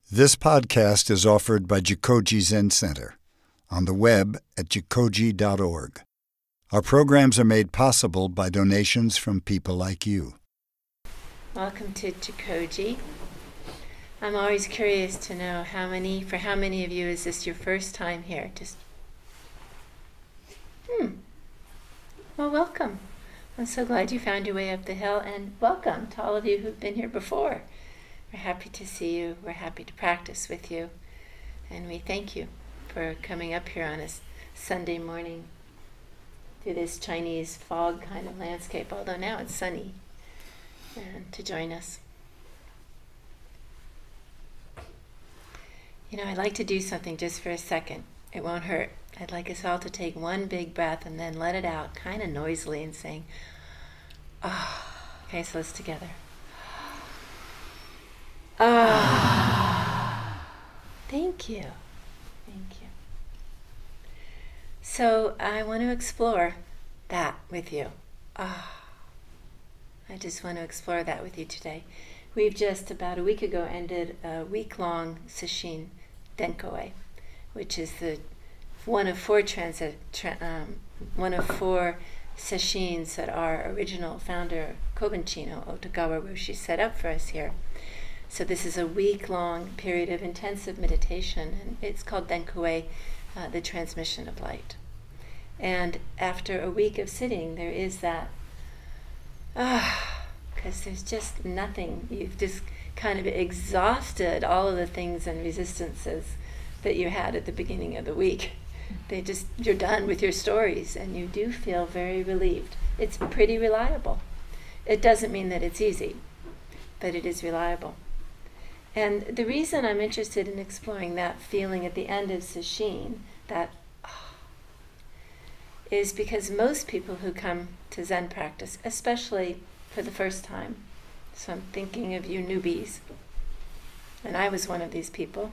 This podcast is offered by Jikoji Zen Center on the web at jikoji.org. Our programs are made possible by donations from people like you. Welcome to Jikoji. I'm always curious to know for how many of you is this your first time here? Well, welcome. I'm so glad you found your way up the hill, and welcome to all of you who've been here before. We're happy to see you. We're happy to practice with you. And we thank you for coming up here on a Sunday morning through this Chinese fog kind of landscape, although now it's sunny, and to join us. You know, I'd like to do something just for a second. It won't hurt. I'd like us all to take one big breath and then let it out kind of noisily and saying, ah. Okay, so let's together. Ah. Thank you. Thank you. So I want to explore that with you. Ah. I just want to explore that with you today. We've just about a week ago ended a week-long Sesshin Denkoei, which is one of four sesshins that our original founder Kobunchi Otogawa Roshi set up for us here. So this is a week-long period of intensive meditation, and it's called Denkoei, the transmission of light. And after a week of sitting, there is that because there's just nothing. You've just kind of exhausted all of the things and resistances that you had at the beginning of the week. You're done with your stories, and you do feel very relieved. It's pretty reliable. It doesn't mean that it's easy, but it is reliable. And the reason I'm interested in exploring that feeling at the end of Sesshin, is because most people who come to Zen practice, especially for the first time, so I'm thinking of you newbies, and I was one of these people,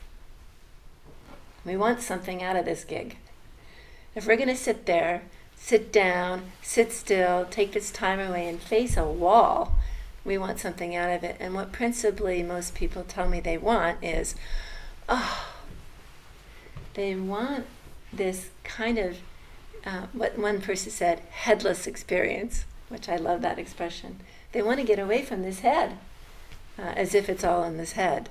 we want something out of this gig. If we're going to sit there, sit down, sit still, take this time away and face a wall, we want something out of it. And what principally most people tell me they want is, they want this kind of, what one person said, headless experience, which I love that expression. They want to get away from this head, as if it's all in this head,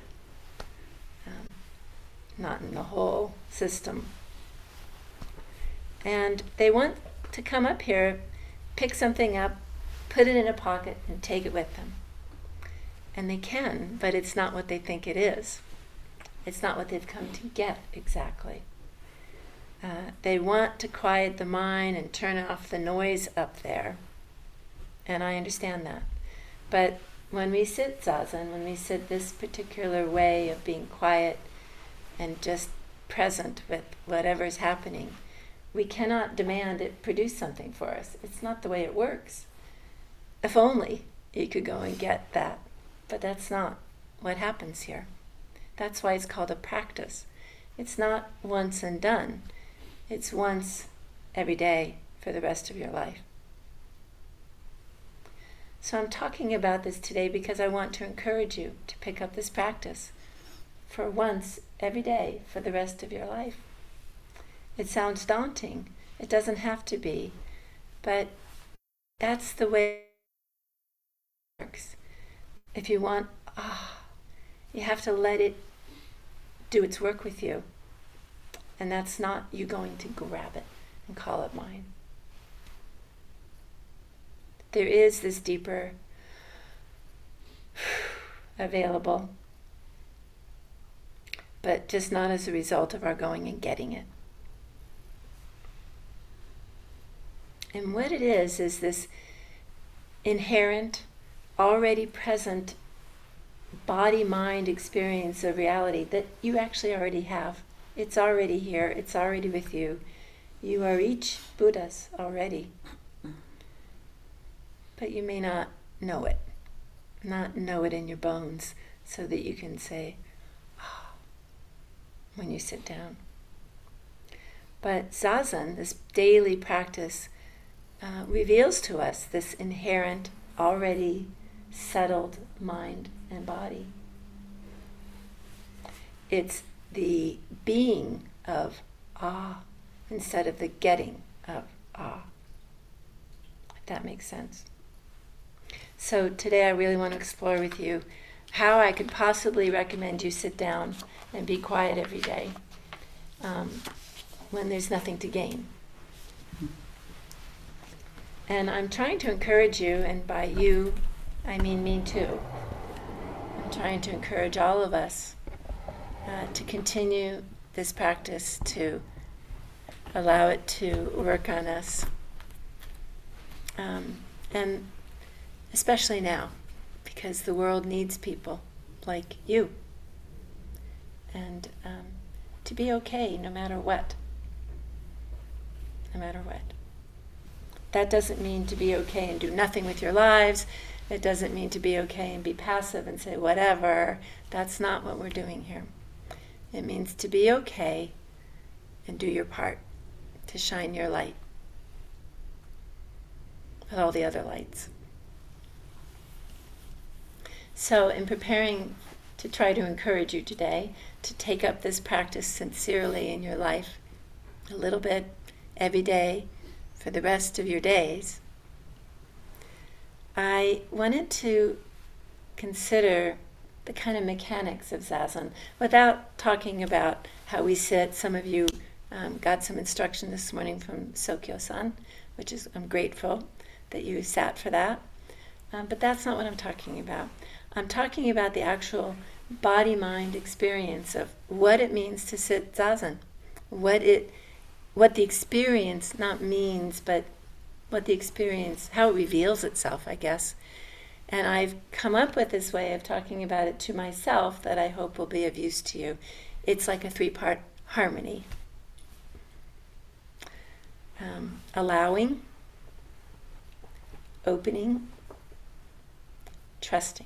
not in the whole system. And they want to come up here, pick something up, put it in a pocket, and take it with them. And they can, but it's not what they think it is. It's not what they've come to get exactly. They want to quiet the mind and turn off the noise up there. And I understand that. But when we sit Zazen, when we sit this particular way of being quiet and just present with whatever's happening, we cannot demand it produce something for us. It's not the way it works. If only you could go and get that. But that's not what happens here. That's why it's called a practice. It's not once and done. It's once every day for the rest of your life. So I'm talking about this today because I want to encourage you to pick up this practice for once every day for the rest of your life. It sounds daunting. It doesn't have to be. But that's the way it works. If you want, you have to let it do its work with you. And that's not you going to grab it and call it mine. There is this deeper available, but just not as a result of our going and getting it. And what it is this inherent, already present body-mind experience of reality that you actually already have. It's already here. It's already with you. You are each Buddhas already. But you may not know it in your bones, so that you can say, when you sit down. But Zazen, this daily practice, reveals to us this inherent, already settled mind and body. It's the being of ah instead of the getting of ah. If that makes sense. So today I really want to explore with you how I could possibly recommend you sit down and be quiet every day when there's nothing to gain. And I'm trying to encourage you, and by you, I mean me too. I'm trying to encourage all of us to continue this practice, to allow it to work on us. And especially now, because the world needs people like you. And to be okay no matter what. No matter what. That doesn't mean to be okay and do nothing with your lives. It doesn't mean to be okay and be passive and say whatever. That's not what we're doing here. It means to be okay and do your part, to shine your light with all the other lights. So in preparing to try to encourage you today to take up this practice sincerely in your life, a little bit every day for the rest of your days, I wanted to consider the kind of mechanics of Zazen without talking about how we sit. Some of you got some instruction this morning from Sokyo-san, which is, I'm grateful that you sat for that. But that's not what I'm talking about. I'm talking about the actual body-mind experience of what it means to sit Zazen, what the experience not means, but what the experience, how it reveals itself, I guess. And I've come up with this way of talking about it to myself that I hope will be of use to you. It's like a 3-part harmony. Allowing, opening, trusting.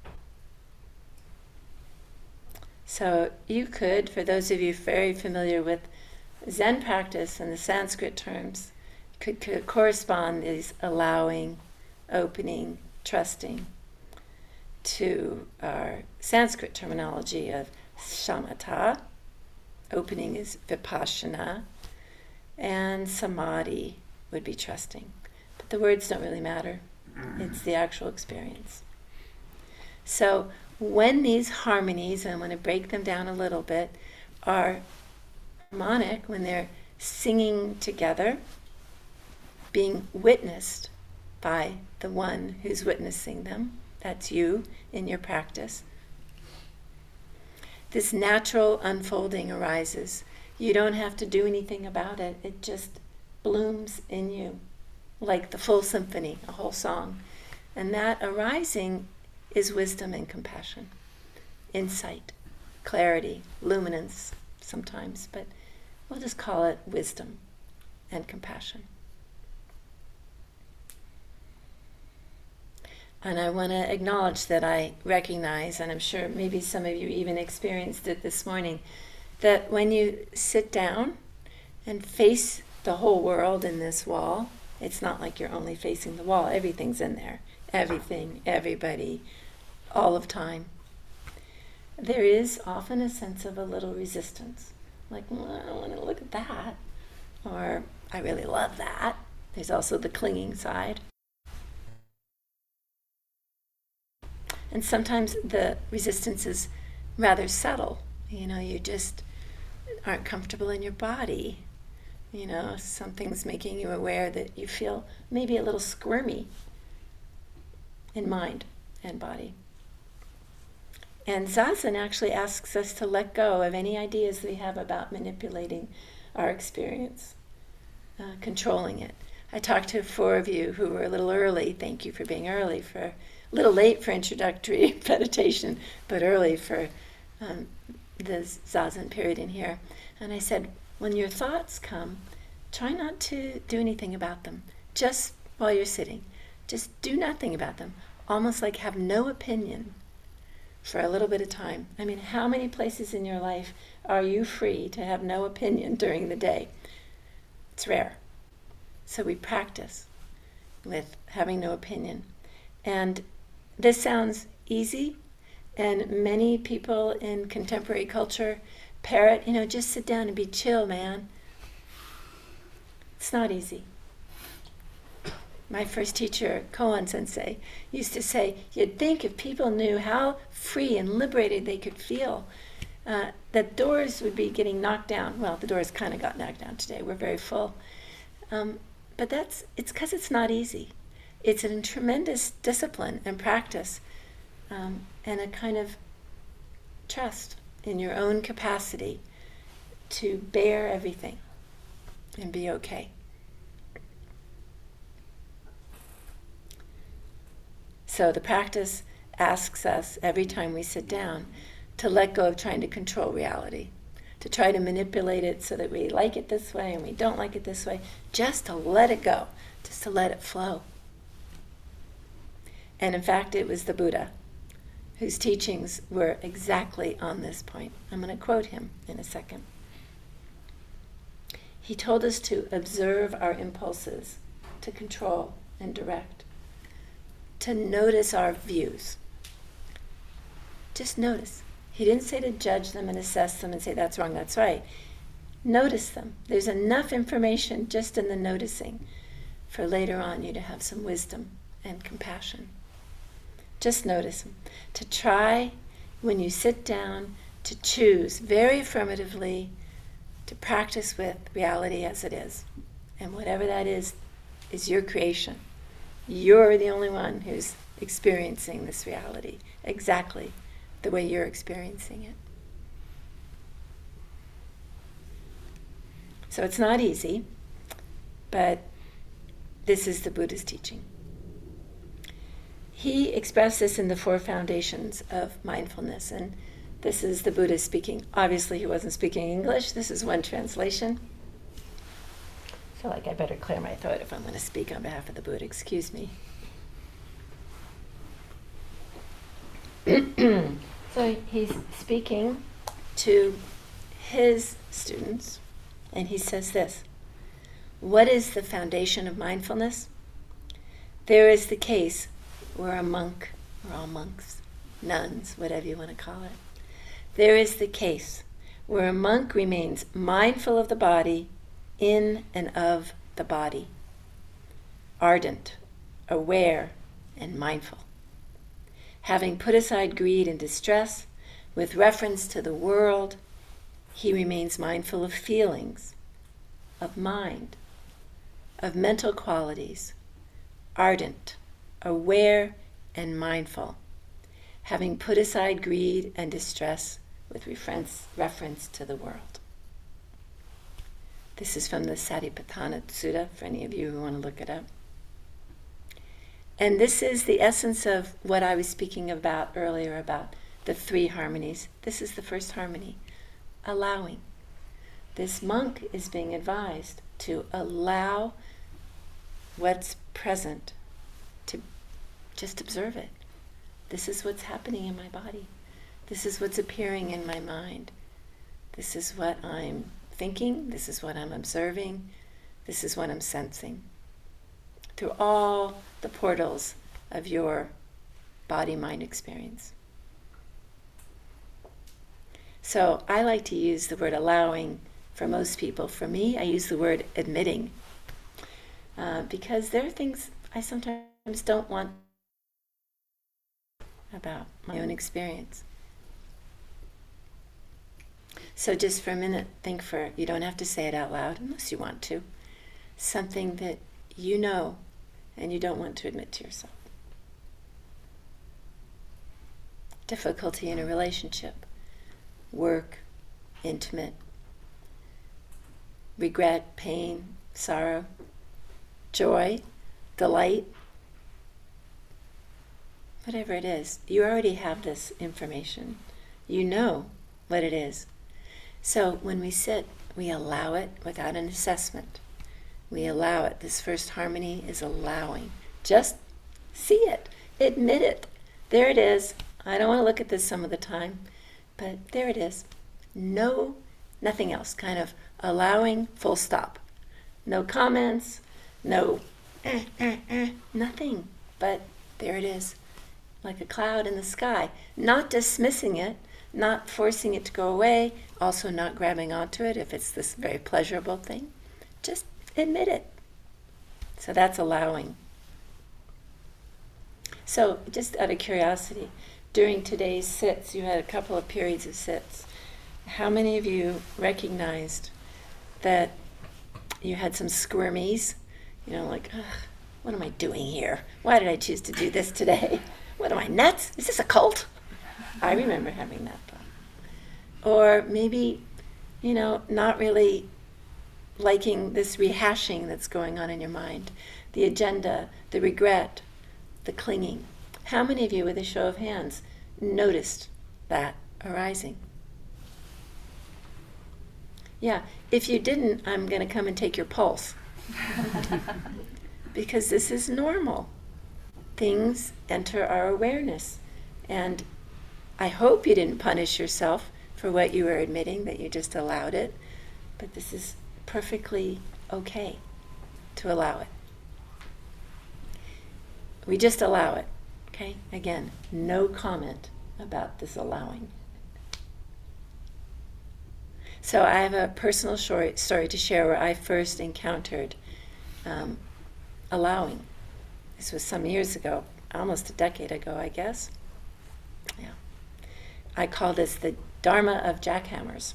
So you could, for those of you very familiar with Zen practice and the Sanskrit terms, could correspond these allowing, opening, trusting to our Sanskrit terminology of shamatha. Opening is vipassana, and samadhi would be trusting. But the words don't really matter. It's the actual experience. So when these harmonies, and I want to break them down a little bit, are harmonic, when they're singing together, being witnessed by the one who's witnessing them, that's you in your practice, this natural unfolding arises. You don't have to do anything about it. It just blooms in you, like the full symphony, a whole song. And that arising is wisdom and compassion, insight, clarity, luminance sometimes, but we'll just call it wisdom and compassion. And I want to acknowledge that I recognize, and I'm sure maybe some of you even experienced it this morning, that when you sit down and face the whole world in this wall, it's not like you're only facing the wall. Everything's in there. Everything, everybody, all of time. There is often a sense of a little resistance. Like, well, I don't want to look at that. Or, I really love that. There's also the clinging side. And sometimes the resistance is rather subtle. You just aren't comfortable in your body. Something's making you aware that you feel maybe a little squirmy in mind and body. And Zazen actually asks us to let go of any ideas we have about manipulating our experience, controlling it. I talked to 4 of you who were a little early. Thank you for being early, a little late for introductory meditation, but early for the Zazen period in here. And I said, when your thoughts come, try not to do anything about them. Just while you're sitting, just do nothing about them. Almost like have no opinion for a little bit of time. I mean, how many places in your life are you free to have no opinion during the day? It's rare. So we practice with having no opinion. And this sounds easy. And many people in contemporary culture parrot, just sit down and be chill, man. It's not easy. My first teacher, Koan Sensei, used to say, you'd think if people knew how free and liberated they could feel, that doors would be getting knocked down. Well, the doors kind of got knocked down today. We're very full. But it's because it's not easy. It's a tremendous discipline and practice, and a kind of trust in your own capacity to bear everything and be okay. So the practice asks us every time we sit down to let go of trying to control reality, to try to manipulate it so that we like it this way and we don't like it this way, just to let it go, just to let it flow. And in fact, it was the Buddha whose teachings were exactly on this point. I'm going to quote him in a second. He told us to observe our impulses, to control and direct, to notice our views. Just notice. He didn't say to judge them and assess them and say that's wrong, that's right. Notice them. There's enough information just in the noticing for later on you to have some wisdom and compassion. Just notice them. To try, when you sit down, to choose very affirmatively to practice with reality as it is. And whatever that is your creation. You're the only one who's experiencing this reality exactly the way you're experiencing it. So it's not easy, but this is the Buddha's teaching. He expressed this in the 4 foundations of mindfulness, and this is the Buddha speaking. Obviously, he wasn't speaking English. This is one translation. I feel like I better clear my throat if I'm going to speak on behalf of the Buddha. Excuse me. So he's speaking to his students, and he says this: what is the foundation of mindfulness? There is the case where a monk, or all monks, nuns, whatever you want to call it, there is the case where a monk remains mindful of the body, in and of the body, ardent, aware, and mindful. Having put aside greed and distress, with reference to the world, he remains mindful of feelings, of mind, of mental qualities, ardent, aware, and mindful, having put aside greed and distress with reference to the world. This is from the Satipatthana Sutta, for any of you who want to look it up. And this is the essence of what I was speaking about earlier, about the 3 harmonies. This is the first harmony, allowing. This monk is being advised to allow what's present, to just observe it. This is what's happening in my body. This is what's appearing in my mind. This is what I'm thinking. This is what I'm observing. This is what I'm sensing. Through all the portals of your body-mind experience. So I like to use the word allowing for most people. For me, I use the word admitting. Because there are things I sometimes don't want about my own experience. So just for a minute, think you don't have to say it out loud unless you want to, something that you know and you don't want to admit to yourself. Difficulty in a relationship, work, intimate, regret, pain, sorrow, joy, delight, whatever it is, you already have this information. You know what it is. So when we sit, we allow it without an assessment. We allow it. This first harmony is allowing. Just see it. Admit it. There it is. I don't want to look at this some of the time, but there it is. No, nothing else. Kind of allowing, full stop. No comments, no nothing. But there it is. like a cloud in the sky, not dismissing it, not forcing it to go away, also not grabbing onto it if it's this very pleasurable thing. Just admit it. So that's allowing. So just out of curiosity, during today's sits, you had a couple of periods of sits. How many of you recognized that you had some squirmies? Like, ugh, what am I doing here? Why did I choose to do this today? What am I, nuts? Is this a cult? I remember having that thought. Or maybe, not really liking this rehashing that's going on in your mind, the agenda, the regret, the clinging. How many of you, with a show of hands, noticed that arising? Yeah, if you didn't, I'm going to come and take your pulse. Because this is normal. Things enter our awareness. And I hope you didn't punish yourself for what you were admitting, that you just allowed it. But this is perfectly okay to allow it. We just allow it. Okay? Again, no comment about this allowing. So I have a personal story to share where I first encountered allowing. This was some years ago, almost a decade ago, I guess. Yeah. I call this the Dharma of jackhammers.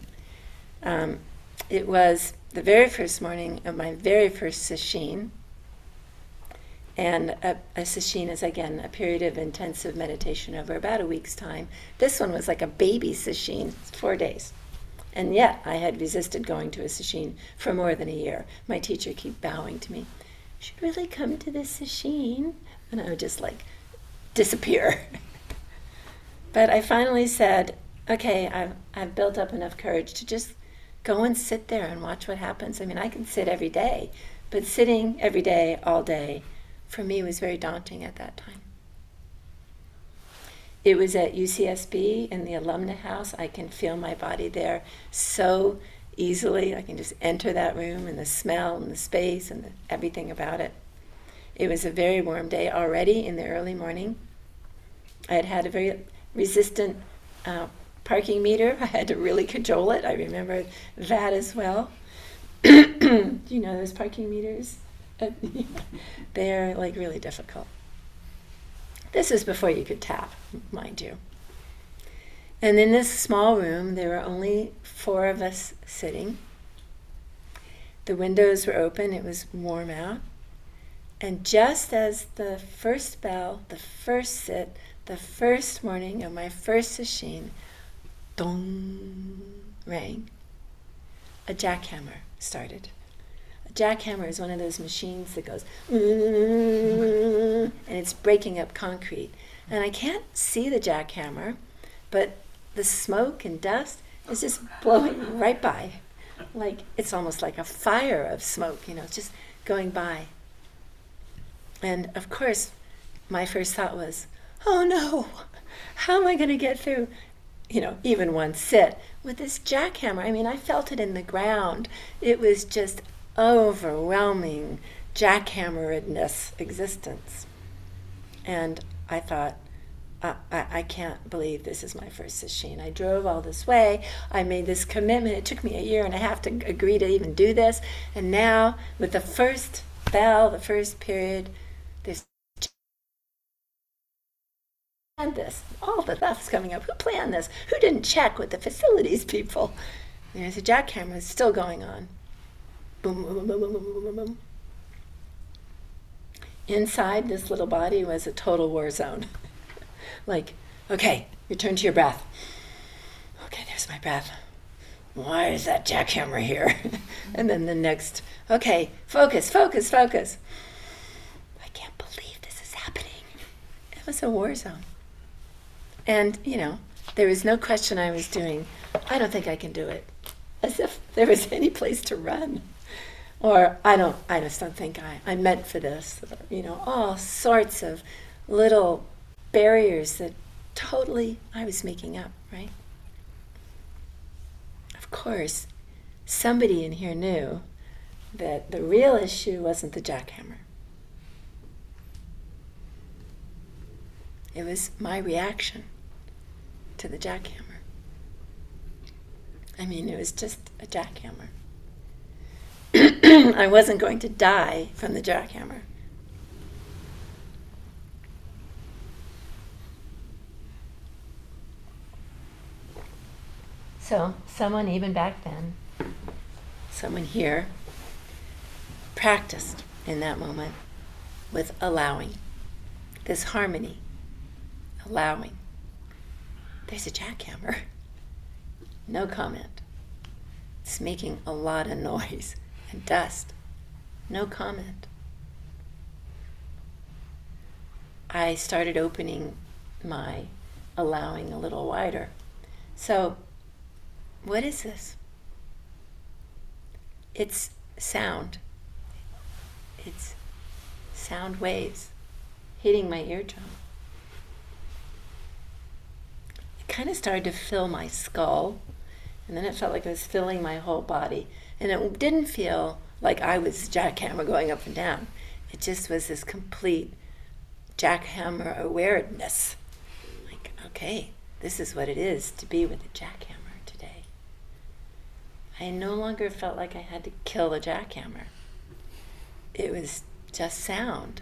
It was the very first morning of my very first sesshin. And a sesshin is, again, a period of intensive meditation over about a week's time. This one was like a baby sesshin, 4 days. And yet I had resisted going to a sesshin for more than a year. My teacher kept bowing to me. You should really come to this sesshin. And I would just disappear. But I finally said, okay, I've built up enough courage to just go and sit there and watch what happens. I mean, I can sit every day, but sitting every day, all day, for me was very daunting at that time. It was at UCSB in the alumni house. I can feel my body there so easily. I can just enter that room and the smell and the space and everything about it. It was a very warm day already in the early morning. I had a very resistant parking meter. I had to really cajole it. I remember that as well. Do you know those parking meters? They're really difficult. This is before you could tap, mind you. And in this small room, there were only 4 of us sitting. The windows were open, it was warm out. And just as the first bell, the first sit, the first morning of my first sesshin, dong, rang, a jackhammer started. A jackhammer is one of those machines that goes, and it's breaking up concrete. And I can't see the jackhammer, but the smoke and dust is just blowing right by. It's almost like a fire of smoke, it's just going by. And of course, my first thought was, oh no, how am I going to get through, even one sit with this jackhammer? I mean, I felt it in the ground. It was just overwhelming jackhammeredness existence. And I thought, I can't believe this is my first sesshin. I drove all this way. I made this commitment. It took me 1.5 years to agree to even do this. And now, with the first bell, the first period, this planned this. All the stuff's coming up. Who planned this? Who didn't check with the facilities people? And there's a jackhammer still going on. Boom, boom, boom, boom, boom, boom, boom, boom. Inside this little body was a total war zone. Okay, return to your breath. Okay, there's my breath. Why is that jackhammer here? And then the next, okay, focus, focus, focus. I can't believe this is happening. It was a war zone. And, there was no question I was doing, I don't think I can do it. As if there was any place to run. Or I just don't think I'm meant for this. All sorts of little barriers that totally I was making up, right? Of course, somebody in here knew that the real issue wasn't the jackhammer. It was my reaction to the jackhammer. I mean, it was just a jackhammer. I wasn't going to die from the jackhammer. So someone even back then, someone here, practiced in that moment with allowing, this harmony, allowing. There's a jackhammer. No comment. It's making a lot of noise and dust. No comment. I started opening my allowing a little wider. So, what is this? It's sound. It's sound waves hitting my eardrum. It kind of started to fill my skull, and then it felt like it was filling my whole body. And it didn't feel like I was jackhammer going up and down. It just was this complete jackhammer awareness. Like, okay, this is what it is to be with a jackhammer today. I no longer felt like I had to kill a jackhammer. It was just sound.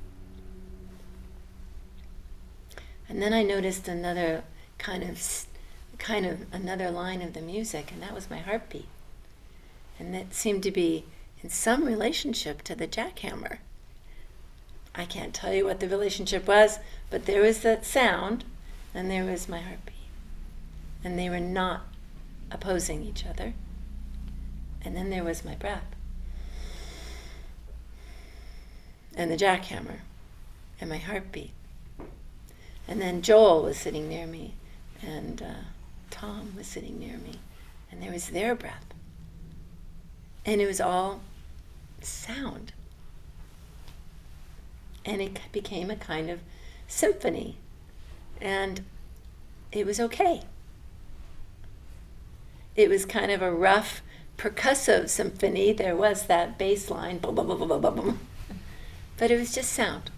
And then I noticed another kind of another line of the music, and that was my heartbeat. And that seemed to be in some relationship to the jackhammer. I can't tell you what the relationship was, but there was that sound, and there was my heartbeat. And they were not opposing each other. And then there was my breath. And the jackhammer, and my heartbeat. And then Joel was sitting near me, and Tom was sitting near me, and there was their breath. And it was all sound. And it became a kind of symphony. And it was okay. It was kind of a rough, percussive symphony. There was that bass line, boom, boom, boom, boom, boom, boom. But it was just sound.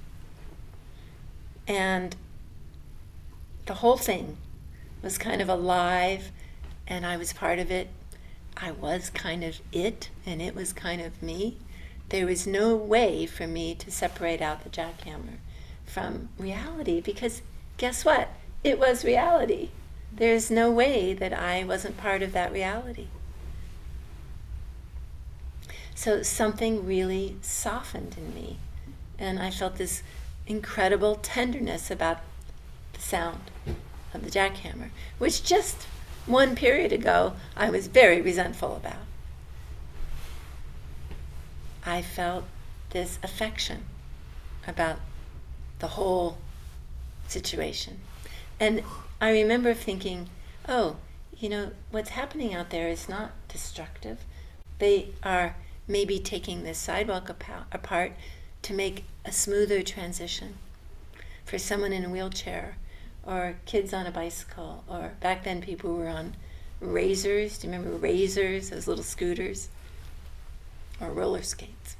And the whole thing was kind of alive, and I was part of it. I was kind of it, and it was kind of me. There was no way for me to separate out the jackhammer from reality, because guess what? It was reality. There's no way that I wasn't part of that reality. So something really softened in me, and I felt this incredible tenderness about the sound of the jackhammer, which just one period ago I was very resentful about. I felt this affection about the whole situation. And I remember thinking, oh, what's happening out there is not destructive. They are maybe taking this sidewalk apart to make a smoother transition for someone in a wheelchair, or kids on a bicycle, or back then people were on razors. Do you remember razors, those little scooters? Or roller skates.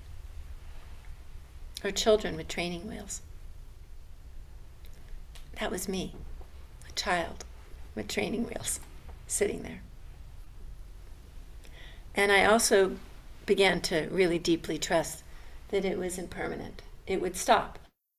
Or children with training wheels. That was me, a child with training wheels, sitting there. And I also began to really deeply trust that it was impermanent. It would stop.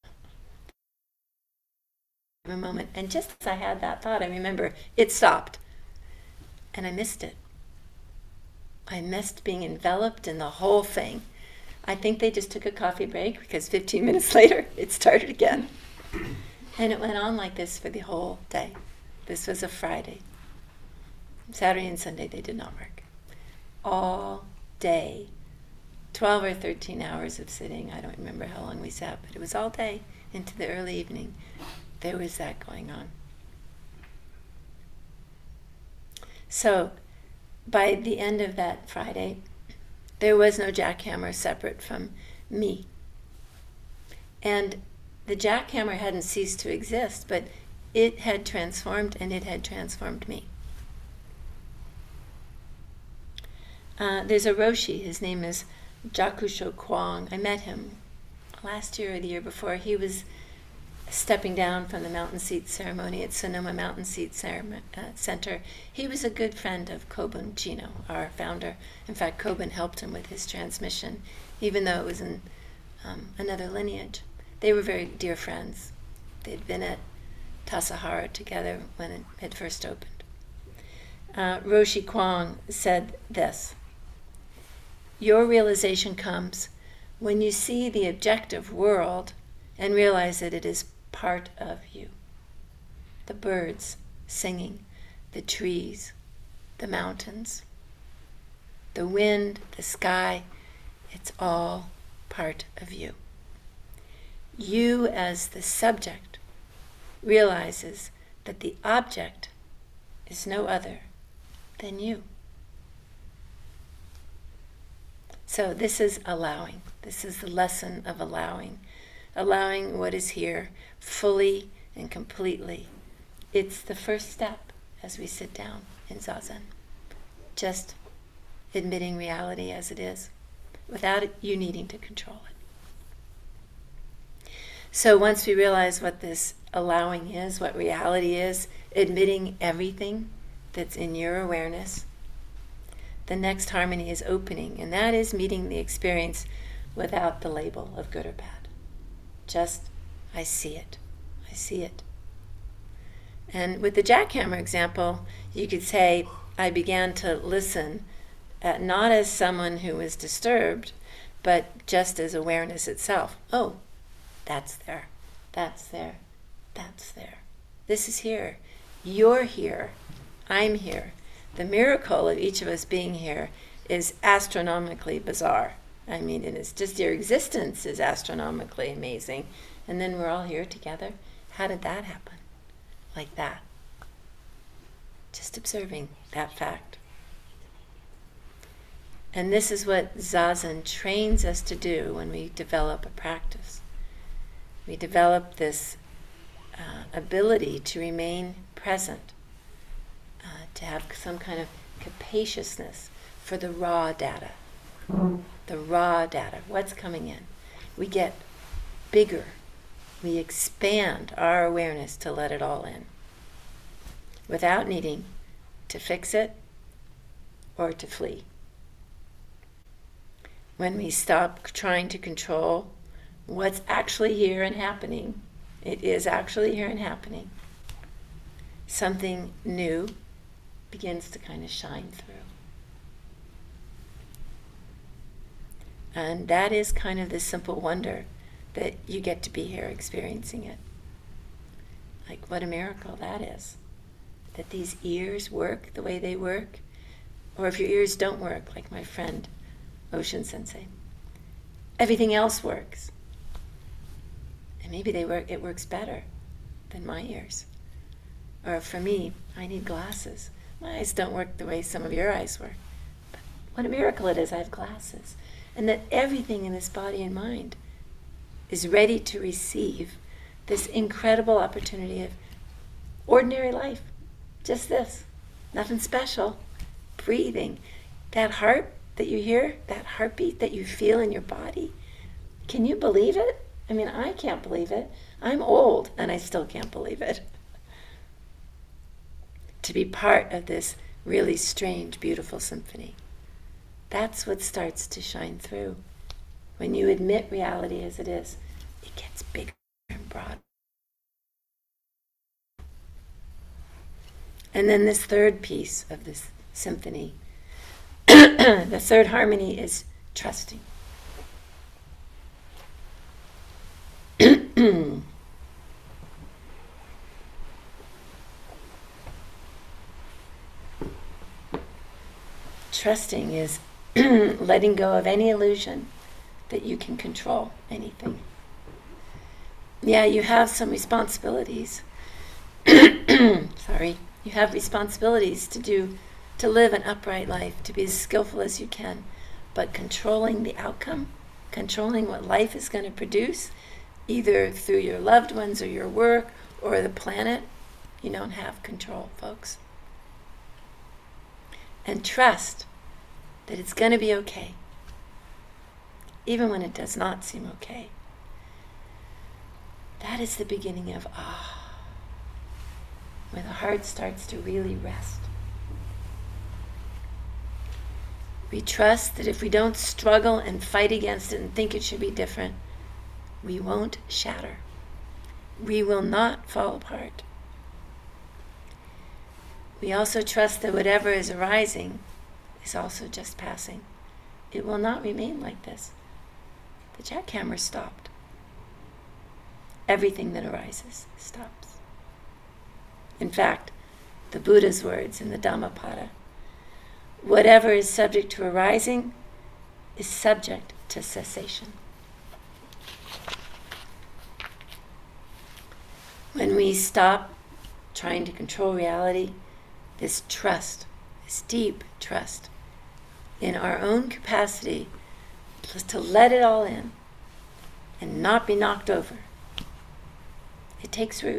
A moment, and just as I had that thought, I remember it stopped, and I missed it. I missed being enveloped in the whole thing. I think they just took a coffee break, because 15 minutes later it started again, and it went on like this for the whole day. This was a Friday. Saturday and Sunday they did not work. All day, 12 or 13 hours of sitting. I don't remember how long we sat, but it was all day into the early evening. There was that going on. So by the end of that Friday, there was no jackhammer separate from me. And the jackhammer hadn't ceased to exist, but it had transformed, and it had transformed me. There's a Roshi, his name is Jakusho Kwong. I met him last year or the year before. He was stepping down from the Mountain Seat ceremony at Sonoma Mountain Seat Center, he was a good friend of Kobun Chino, our founder. In fact, Kobun helped him with his transmission, even though it was in another lineage. They were very dear friends. They'd been at Tassajara together when it had first opened. Roshi Kwong said this: "Your realization comes when you see the objective world and realize that it is part of you. The birds singing, the trees, the mountains, the wind, the sky, it's all part of you. You as the subject realizes that the object is no other than you." So this is allowing. This is the lesson of allowing. Allowing what is here fully and completely. It's the first step as we sit down in Zazen. Just admitting reality as it is, without you needing to control it. So once we realize what this allowing is, what reality is, admitting everything that's in your awareness, the next harmony is opening, and that is meeting the experience without the label of good or bad. Just, I see it. I see it. And with the jackhammer example, you could say, I began to listen not as someone who was disturbed, but just as awareness itself. Oh, that's there. That's there. That's there. This is here. You're here. I'm here. The miracle of each of us being here is astronomically bizarre. I mean, it is just your existence is astronomically amazing. And then we're all here together. How did that happen? Like that. Just observing that fact. And this is what Zazen trains us to do when we develop a practice. We develop this ability to remain present, to have some kind of capaciousness for the raw data. The raw data, what's coming in. We get bigger. We expand our awareness to let it all in, without needing to fix it or to flee. When we stop trying to control what's actually here and happening, it is actually here and happening, something new begins to kind of shine through. And that is kind of the simple wonder that you get to be here experiencing it. Like, what a miracle that is. That these ears work the way they work. Or if your ears don't work, like my friend Ocean Sensei, everything else works. And maybe it works better than my ears. Or for me, I need glasses. My eyes don't work the way some of your eyes work. But what a miracle it is I have glasses. And that everything in this body and mind is ready to receive this incredible opportunity of ordinary life. Just this. Nothing special. Breathing. That heart that you hear, that heartbeat that you feel in your body, can you believe it? I mean, I can't believe it. I'm old and I still can't believe it. To be part of this really strange, beautiful symphony. That's what starts to shine through. When you admit reality as it is, it gets bigger and broader. And then this third piece of this symphony, the third harmony is trusting. Trusting is letting go of any illusion that you can control anything. Yeah, you have some responsibilities. Sorry. You have responsibilities to live an upright life, to be as skillful as you can. But controlling the outcome, controlling what life is going to produce, either through your loved ones or your work or the planet, you don't have control, folks. And trust that it's going to be okay, even when it does not seem okay. That is the beginning of where the heart starts to really rest. We trust that if we don't struggle and fight against it and think it should be different, we won't shatter. We will not fall apart. We also trust that whatever is arising is also just passing. It will not remain like this. The jackhammer stopped. Everything that arises stops. In fact, the Buddha's words in the Dhammapada, whatever is subject to arising is subject to cessation. When we stop trying to control reality, this trust, this deep trust in our own capacity to let it all in and not be knocked over, it takes root.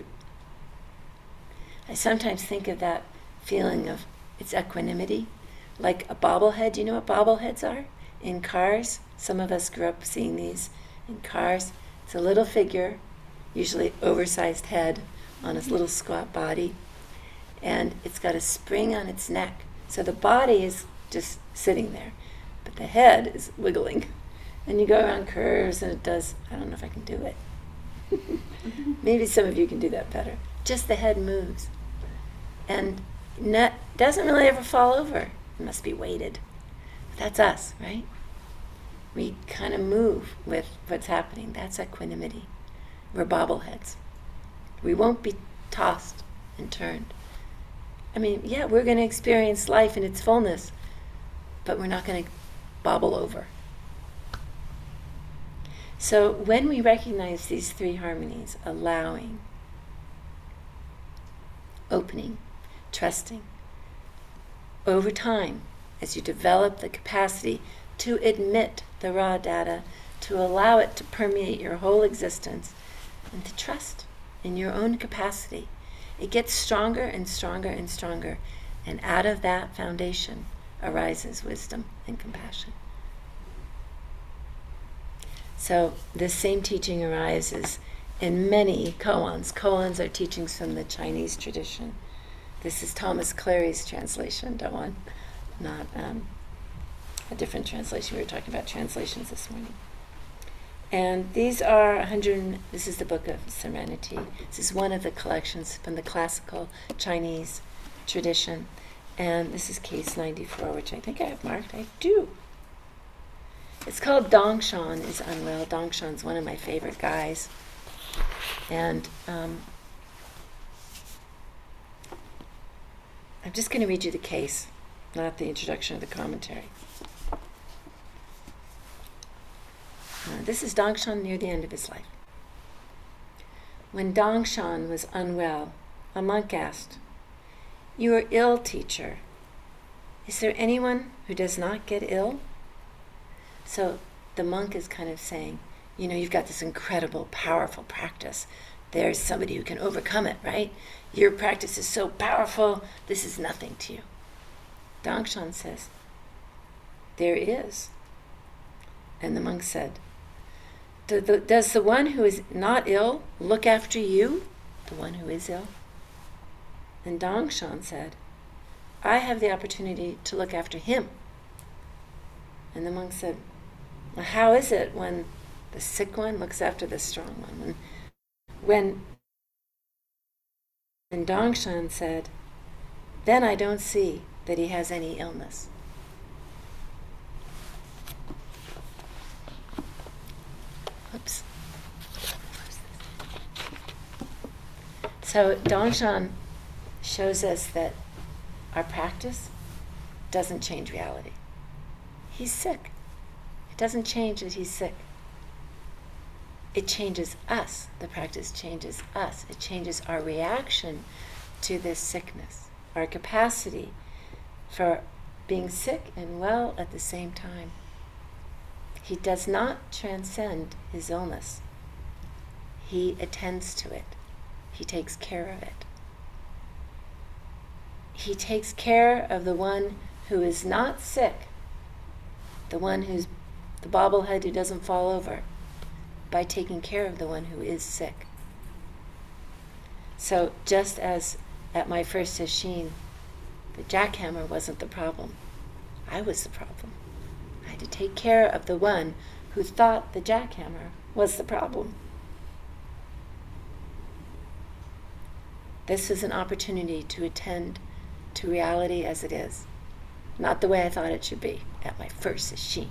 I sometimes think of that feeling of its equanimity, like a bobblehead. You know what bobbleheads are? In cars, some of us grew up seeing these in cars. It's a little figure, usually oversized head on its little squat body, and it's got a spring on its neck. So the body is just sitting there, but the head is wiggling. And you go around curves and it does, I don't know if I can do it. Maybe some of you can do that better. Just the head moves. And doesn't really ever fall over. It must be weighted. That's us, right? We kind of move with what's happening. That's equanimity. We're bobbleheads. We won't be tossed and turned. I mean, yeah, we're going to experience life in its fullness, but we're not going to bobble over. So when we recognize these three harmonies, allowing, opening, trusting, over time, as you develop the capacity to admit the raw data, to allow it to permeate your whole existence, and to trust in your own capacity, it gets stronger and stronger and stronger, and out of that foundation arises wisdom and compassion. So this same teaching arises in many koans. Koans are teachings from the Chinese tradition. This is Thomas Clary's translation, Dawan, not a different translation. We were talking about translations this morning. And these are this is the Book of Serenity. This is one of the collections from the classical Chinese tradition. And this is case 94, which I think I have marked. I do. It's called Dongshan is Unwell. Dongshan's one of my favorite guys. And I'm just going to read you the case, not the introduction of the commentary. This is Dongshan near the end of his life. When Dongshan was unwell, a monk asked, "You are ill, teacher. Is there anyone who does not get ill?" So the monk is kind of saying, you've got this incredible, powerful practice. There's somebody who can overcome it, right? Your practice is so powerful, this is nothing to you. Dongshan says, "There is." And the monk said, "Does the one who is not ill look after you, the one who is ill?" And Dongshan said, "I have the opportunity to look after him." And the monk said, "Well, how is it when the sick one looks after the strong one?" And Dongshan said, "Then I don't see that he has any illness." Oops. So Dongshan shows us that our practice doesn't change reality. He's sick. It doesn't change that he's sick. It changes us. The practice changes us. It changes our reaction to this sickness, our capacity for being sick and well at the same time. He does not transcend his illness. He attends to it. He takes care of it. He takes care of the one who is not sick, the one who's the bobblehead who doesn't fall over, by taking care of the one who is sick. So just as at my first sesshin, the jackhammer wasn't the problem. I was the problem. I had to take care of the one who thought the jackhammer was the problem. This is an opportunity to attend to reality as it is, not the way I thought it should be at my first sesshin.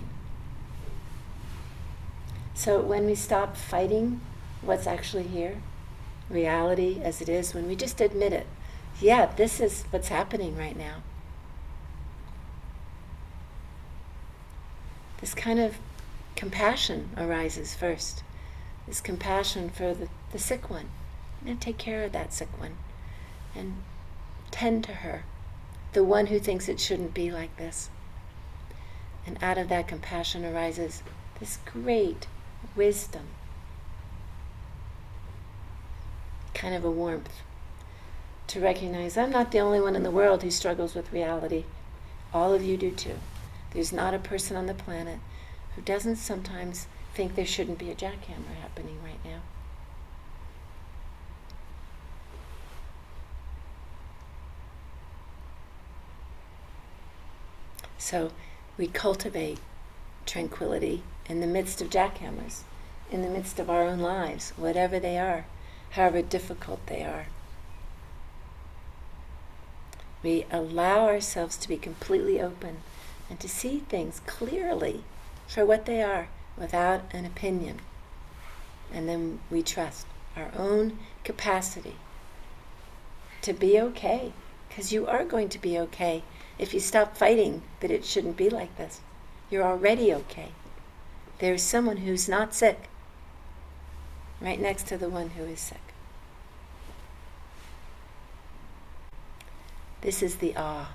So when we stop fighting what's actually here, reality as it is, when we just admit it, yeah, this is what's happening right now. This kind of compassion arises first. This compassion for the sick one. And take care of that sick one. And tend to her, the one who thinks it shouldn't be like this. And out of that compassion arises this great wisdom, kind of a warmth, to recognize I'm not the only one in the world who struggles with reality. All of you do too. There's not a person on the planet who doesn't sometimes think there shouldn't be a jackhammer happening right now. So we cultivate tranquility in the midst of jackhammers, in the midst of our own lives, whatever they are, however difficult they are. We allow ourselves to be completely open and to see things clearly for what they are without an opinion. And then we trust our own capacity to be okay, because you are going to be okay if you stop fighting that it shouldn't be like this. You're already okay. There's someone who's not sick right next to the one who is sick. This is the awe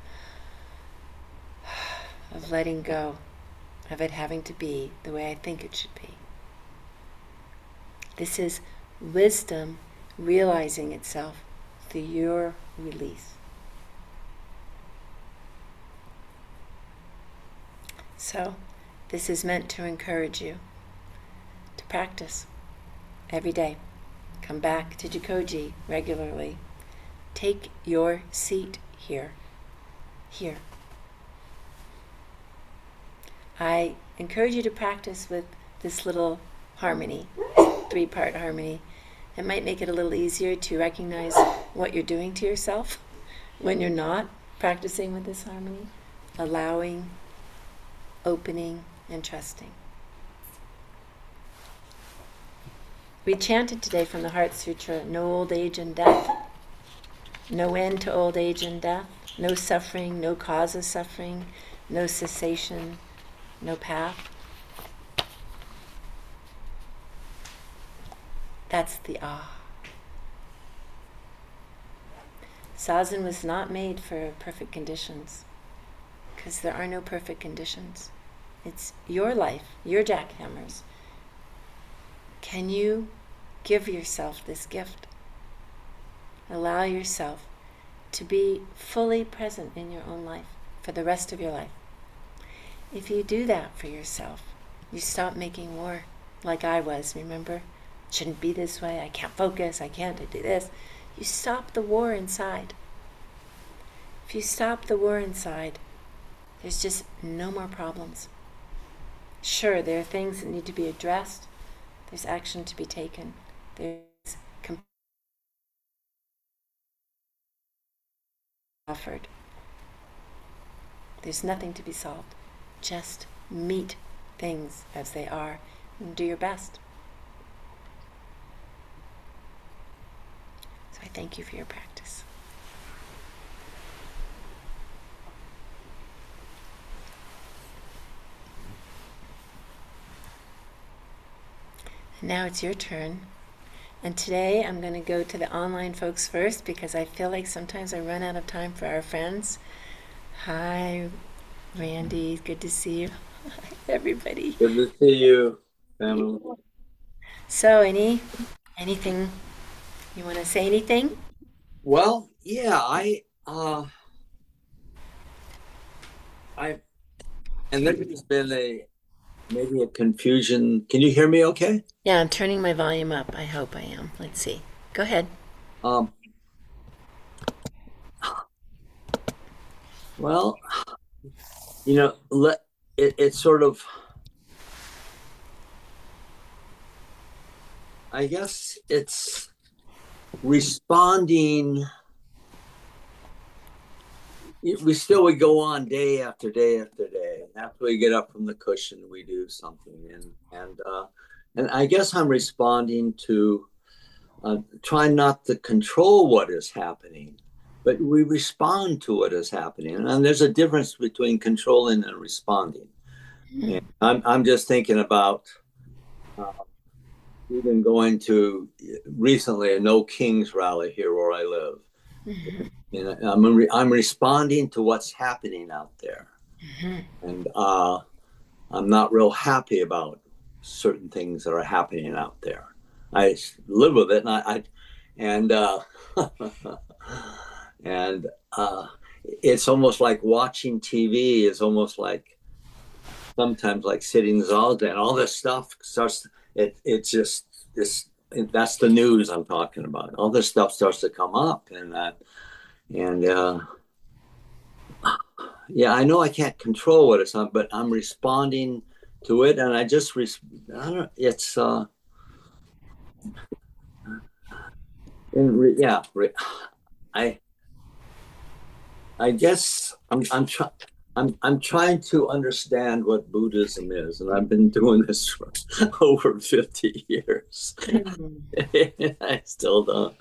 of letting go of it having to be the way I think it should be. This is wisdom realizing itself through your release. So, this is meant to encourage you to practice every day. Come back to Jikoji regularly. Take your seat here. Here. I encourage you to practice with this little harmony, 3-part harmony. It might make it a little easier to recognize what you're doing to yourself when you're not practicing with this harmony. Allowing, opening, and trusting. We chanted today from the Heart Sutra, no old age and death, no end to old age and death, no suffering, no cause of suffering, no cessation, no path. That's the ah. Zazen was not made for perfect conditions, because there are no perfect conditions. It's your life, your jackhammers. Can you give yourself this gift? Allow yourself to be fully present in your own life for the rest of your life. If you do that for yourself, you stop making war like I was, remember? It shouldn't be this way, I can't focus, I can't do this. You stop the war inside. If you stop the war inside, there's just no more problems. Sure, there are things that need to be addressed. There's action to be taken. There's offered. There's nothing to be solved. Just meet things as they are and do your best. So I thank you for your practice. Now it's your turn. And today I'm going to go to the online folks first because I feel like sometimes I run out of time for our friends. Hi, Randy. Good to see you. Hi, everybody. Good to see you, Pamela. So, anything you want to say? Anything? Well, yeah, and there's been maybe a confusion. Can you hear me okay? Yeah, I'm turning my volume up. I hope I am. Let's see. Go ahead. Um, well, it's sort of, I guess it's responding. We still would go on day after day after day. After we get up from the cushion, we do something, and I guess I'm responding to trying not to control what is happening, but we respond to what is happening, and there's a difference between controlling and responding. And I'm just thinking about even going to recently a No Kings rally here where I live. Mm-hmm. And I'm responding to what's happening out there. Mm-hmm. And I'm not real happy about certain things that are happening out there. I live with it, and and it's almost like watching TV is almost like sometimes like sitting all day, and all this stuff starts. It's just this. That's the news I'm talking about. All this stuff starts to come up, and yeah, I know I can't control what it's on, but I'm responding to it, and I don't. It's I guess I'm trying to understand what Buddhism is, and I've been doing this for over 50 years. I still don't.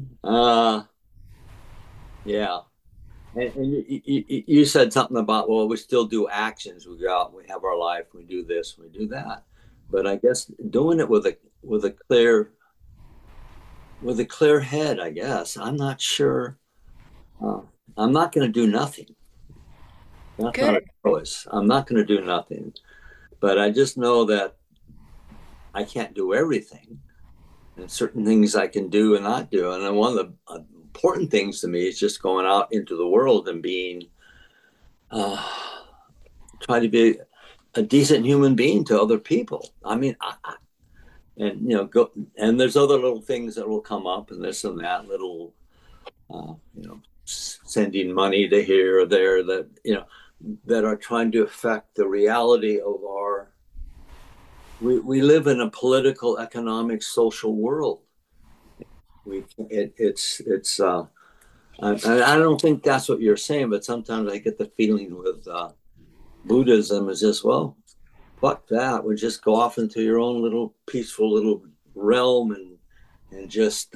Yeah. And you said something about, well, we still do actions. We go out, we have our life, we do this, we do that. But I guess doing it with a clear head, I guess. I'm not sure. I'm not going to do nothing. That's not a choice. I'm not going to do nothing. But I just know that I can't do everything. And certain things I can do and not do. And then one of the important things to me is just going out into the world and being, trying to be a decent human being to other people. I mean, go, and there's other little things that will come up and this and that little, sending money to here or there that are trying to affect the reality of we live in a political, economic, social world. I don't think that's what you're saying, but sometimes I get the feeling with Buddhism is just, well, fuck that. We just go off into your own little peaceful little realm and just.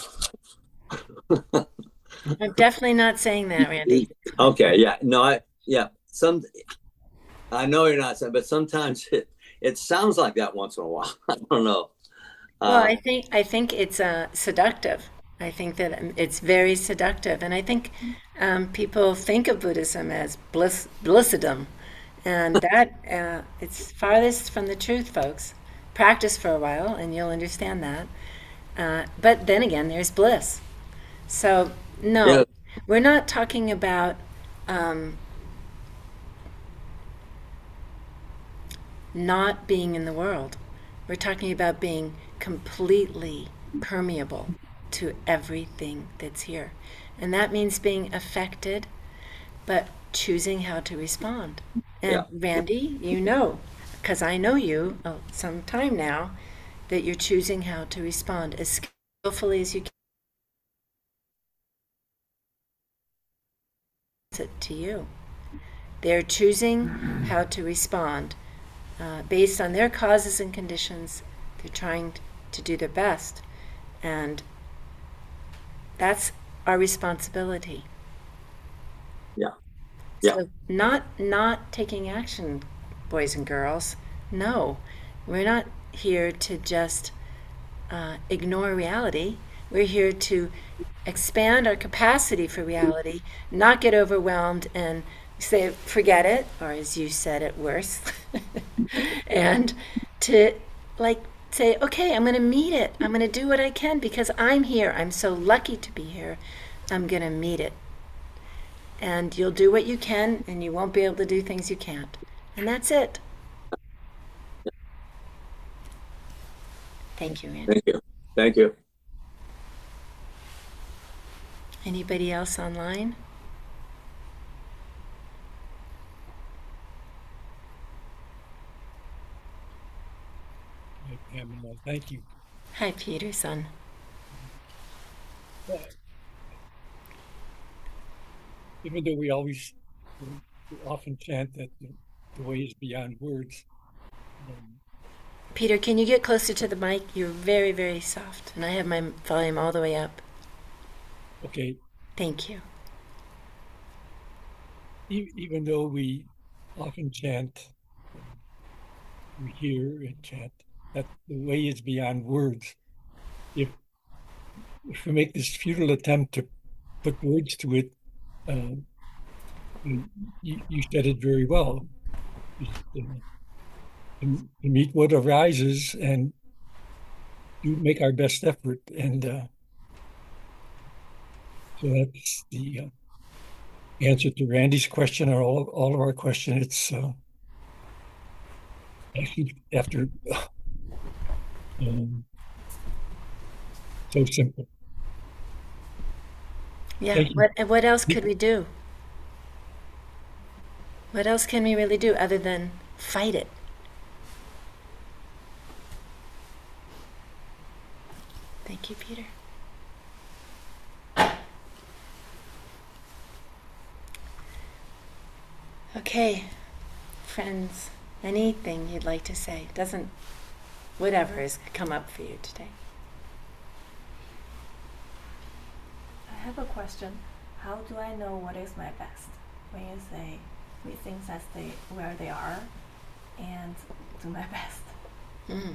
I'm definitely not saying that, Randy. Okay, yeah, no, I know you're not saying, but sometimes it sounds like that once in a while. I don't know. Well, I think it's seductive. I think that it's very seductive, and I think people think of Buddhism as blissedom, and that it's farthest from the truth, folks. Practice for a while, and you'll understand that. But then again, there's bliss. So no, Yeah. we're not talking about not being in the world. We're talking about being completely permeable to everything that's here. And that means being affected, but choosing how to respond. And Yeah. Randy, you know, because I know you some time now, that you're choosing how to respond as skillfully as you can to you. They're choosing how to respond based on their causes and conditions. They're trying to do their best, and that's our responsibility. Yeah. Yeah. So not taking action, boys and girls. No, we're not here to just ignore reality. We're here to expand our capacity for reality, not get overwhelmed and say, forget it, or as you said it, worse. And to say, okay, I'm going to meet it. I'm going to do what I can because I'm here. I'm so lucky to be here. I'm going to meet it. And you'll do what you can, and you won't be able to do things you can't. And that's it. Thank you, Randy. Thank you. Thank you. Anybody else online? Hi, Pamela. Thank you. Hi, Peter, son. Even though we often chant that the way is beyond words, um, Peter, can you get closer to the mic? You're very, very soft, and I have my volume all the way up. okay, Thank you. even though we often chant, we hear and chant that the way is beyond words, if we make this futile attempt to put words to it, um, you said it very well. Just, to meet what arises and do make our best effort, and so that's the answer to Randy's question, or all of our question. It's actually after um, so simple. Yeah, Thank you. what else could we do? What else can we really do other than fight it? Thank you, Peter. Okay, friends, anything you'd like to say? Whatever has come up for you today. I have a question. How do I know what is my best? When you say leave things as where they are and do my best. Mm.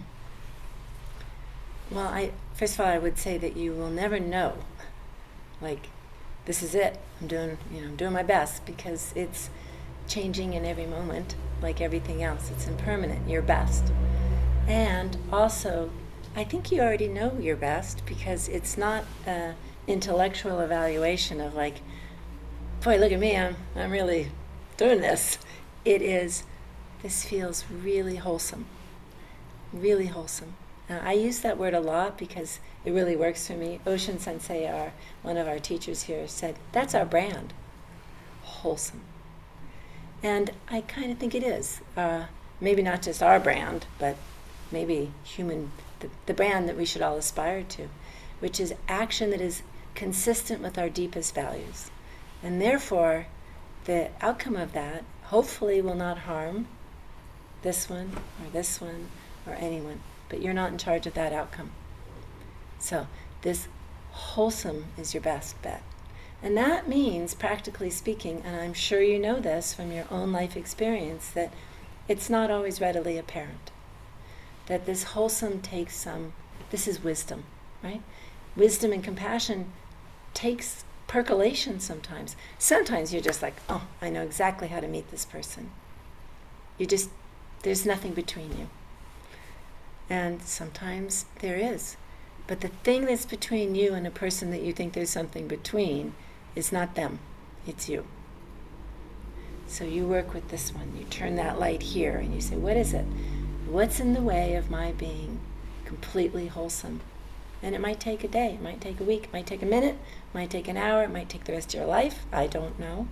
Well, first of all, I would say that you will never know. Like, this is it. I'm doing my best, because it's changing in every moment, like everything else. It's impermanent. Your best. And also, I think you already know your best, because it's not an intellectual evaluation of like, boy, look at me, I'm really doing this. It is, this feels really wholesome. Really wholesome. Now, I use that word a lot because it really works for me. Ocean Sensei, one of our teachers here, said, that's our brand. Wholesome. And I kind of think it is. Maybe not just our brand, but maybe the brand that we should all aspire to, which is action that is consistent with our deepest values. And therefore, the outcome of that hopefully will not harm this one or anyone, but you're not in charge of that outcome. So this wholesome is your best bet. And that means, practically speaking, and I'm sure you know this from your own life experience, that it's not always readily apparent. That this wholesome takes this is wisdom, right? Wisdom and compassion takes percolation sometimes. Sometimes you're just like, oh, I know exactly how to meet this person. There's nothing between you. And sometimes there is. But the thing that's between you and a person that you think there's something between is not them, it's you. So you work with this one. You turn that light here and you say, what is it? What's in the way of my being completely wholesome? And it might take a day, it might take a week, it might take a minute, it might take an hour, it might take the rest of your life. I don't know.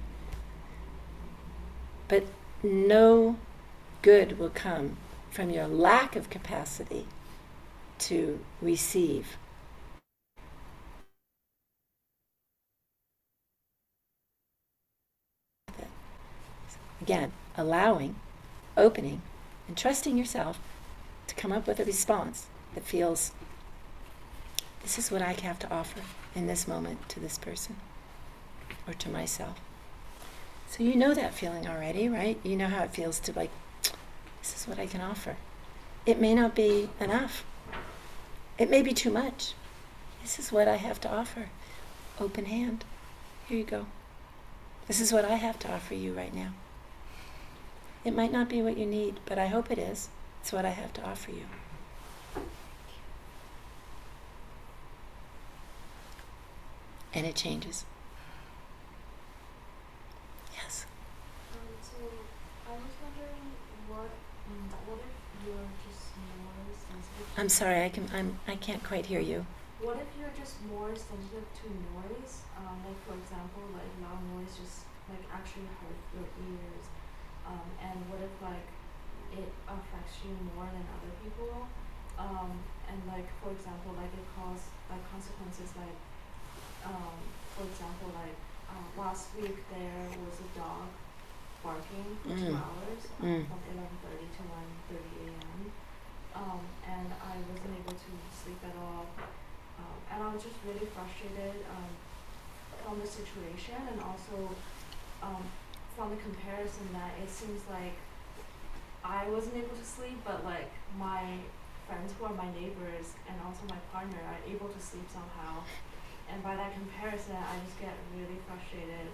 But no good will come from your lack of capacity to receive. Again, allowing, opening, and trusting yourself to come up with a response that feels, this is what I have to offer in this moment to this person or to myself. So you know that feeling already, right? You know how it feels to like, this is what I can offer. It may not be enough. It may be too much. This is what I have to offer. Open hand. Here you go. This is what I have to offer you right now. It might not be what you need, but I hope it is. It's what I have to offer you. And it changes. Yes. So I was wondering what if you're just more sensitive? I'm sorry, I can't quite hear you. what if you're just more sensitive to noise? Like for example, like loud noise just like actually hurt your ears. And what if like it affects you more than other people? And like for example, like it caused like consequences like for example, like last week there was a dog barking for 2 hours from 11:30 to 1:30 a.m. And I wasn't able to sleep at all. And I was just really frustrated from the situation, and also from the comparison that it seems like I wasn't able to sleep, but like my friends who are my neighbors and also my partner are able to sleep somehow. And by that comparison, I just get really frustrated.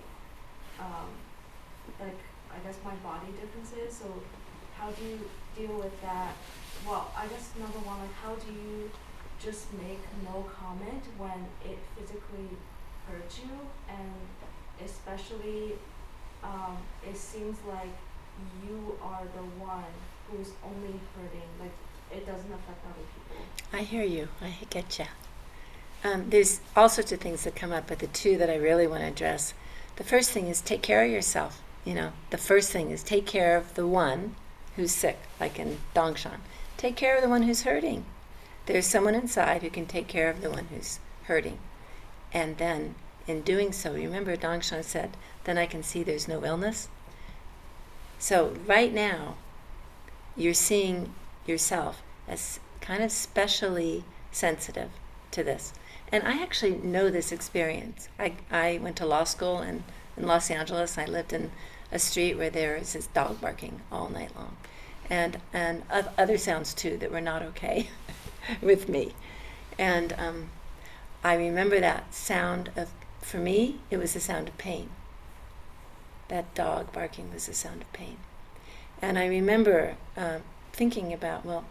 Like, I guess my body differences. So how do you deal with that? Well, I guess number one, like how do you just make no comment when it physically hurts you? And especially, it seems like you are the one who's only hurting. Like, it doesn't affect other people. I hear you. I get you. There's all sorts of things that come up, but the two that I really want to address. The first thing is take care of yourself. You know, the first thing is take care of the one who's sick, like in Dongshan. Take care of the one who's hurting. There's someone inside who can take care of the one who's hurting. And then, in doing so, remember Dongshan said, then I can see there's no illness. So right now, you're seeing yourself as kind of specially sensitive to this. And I actually know this experience. I went to law school in Los Angeles. I lived in a street where there was this dog barking all night long. And other sounds too that were not okay with me. And I remember that sound of, for me, it was the sound of pain. That dog barking was the sound of pain. And I remember thinking about, well,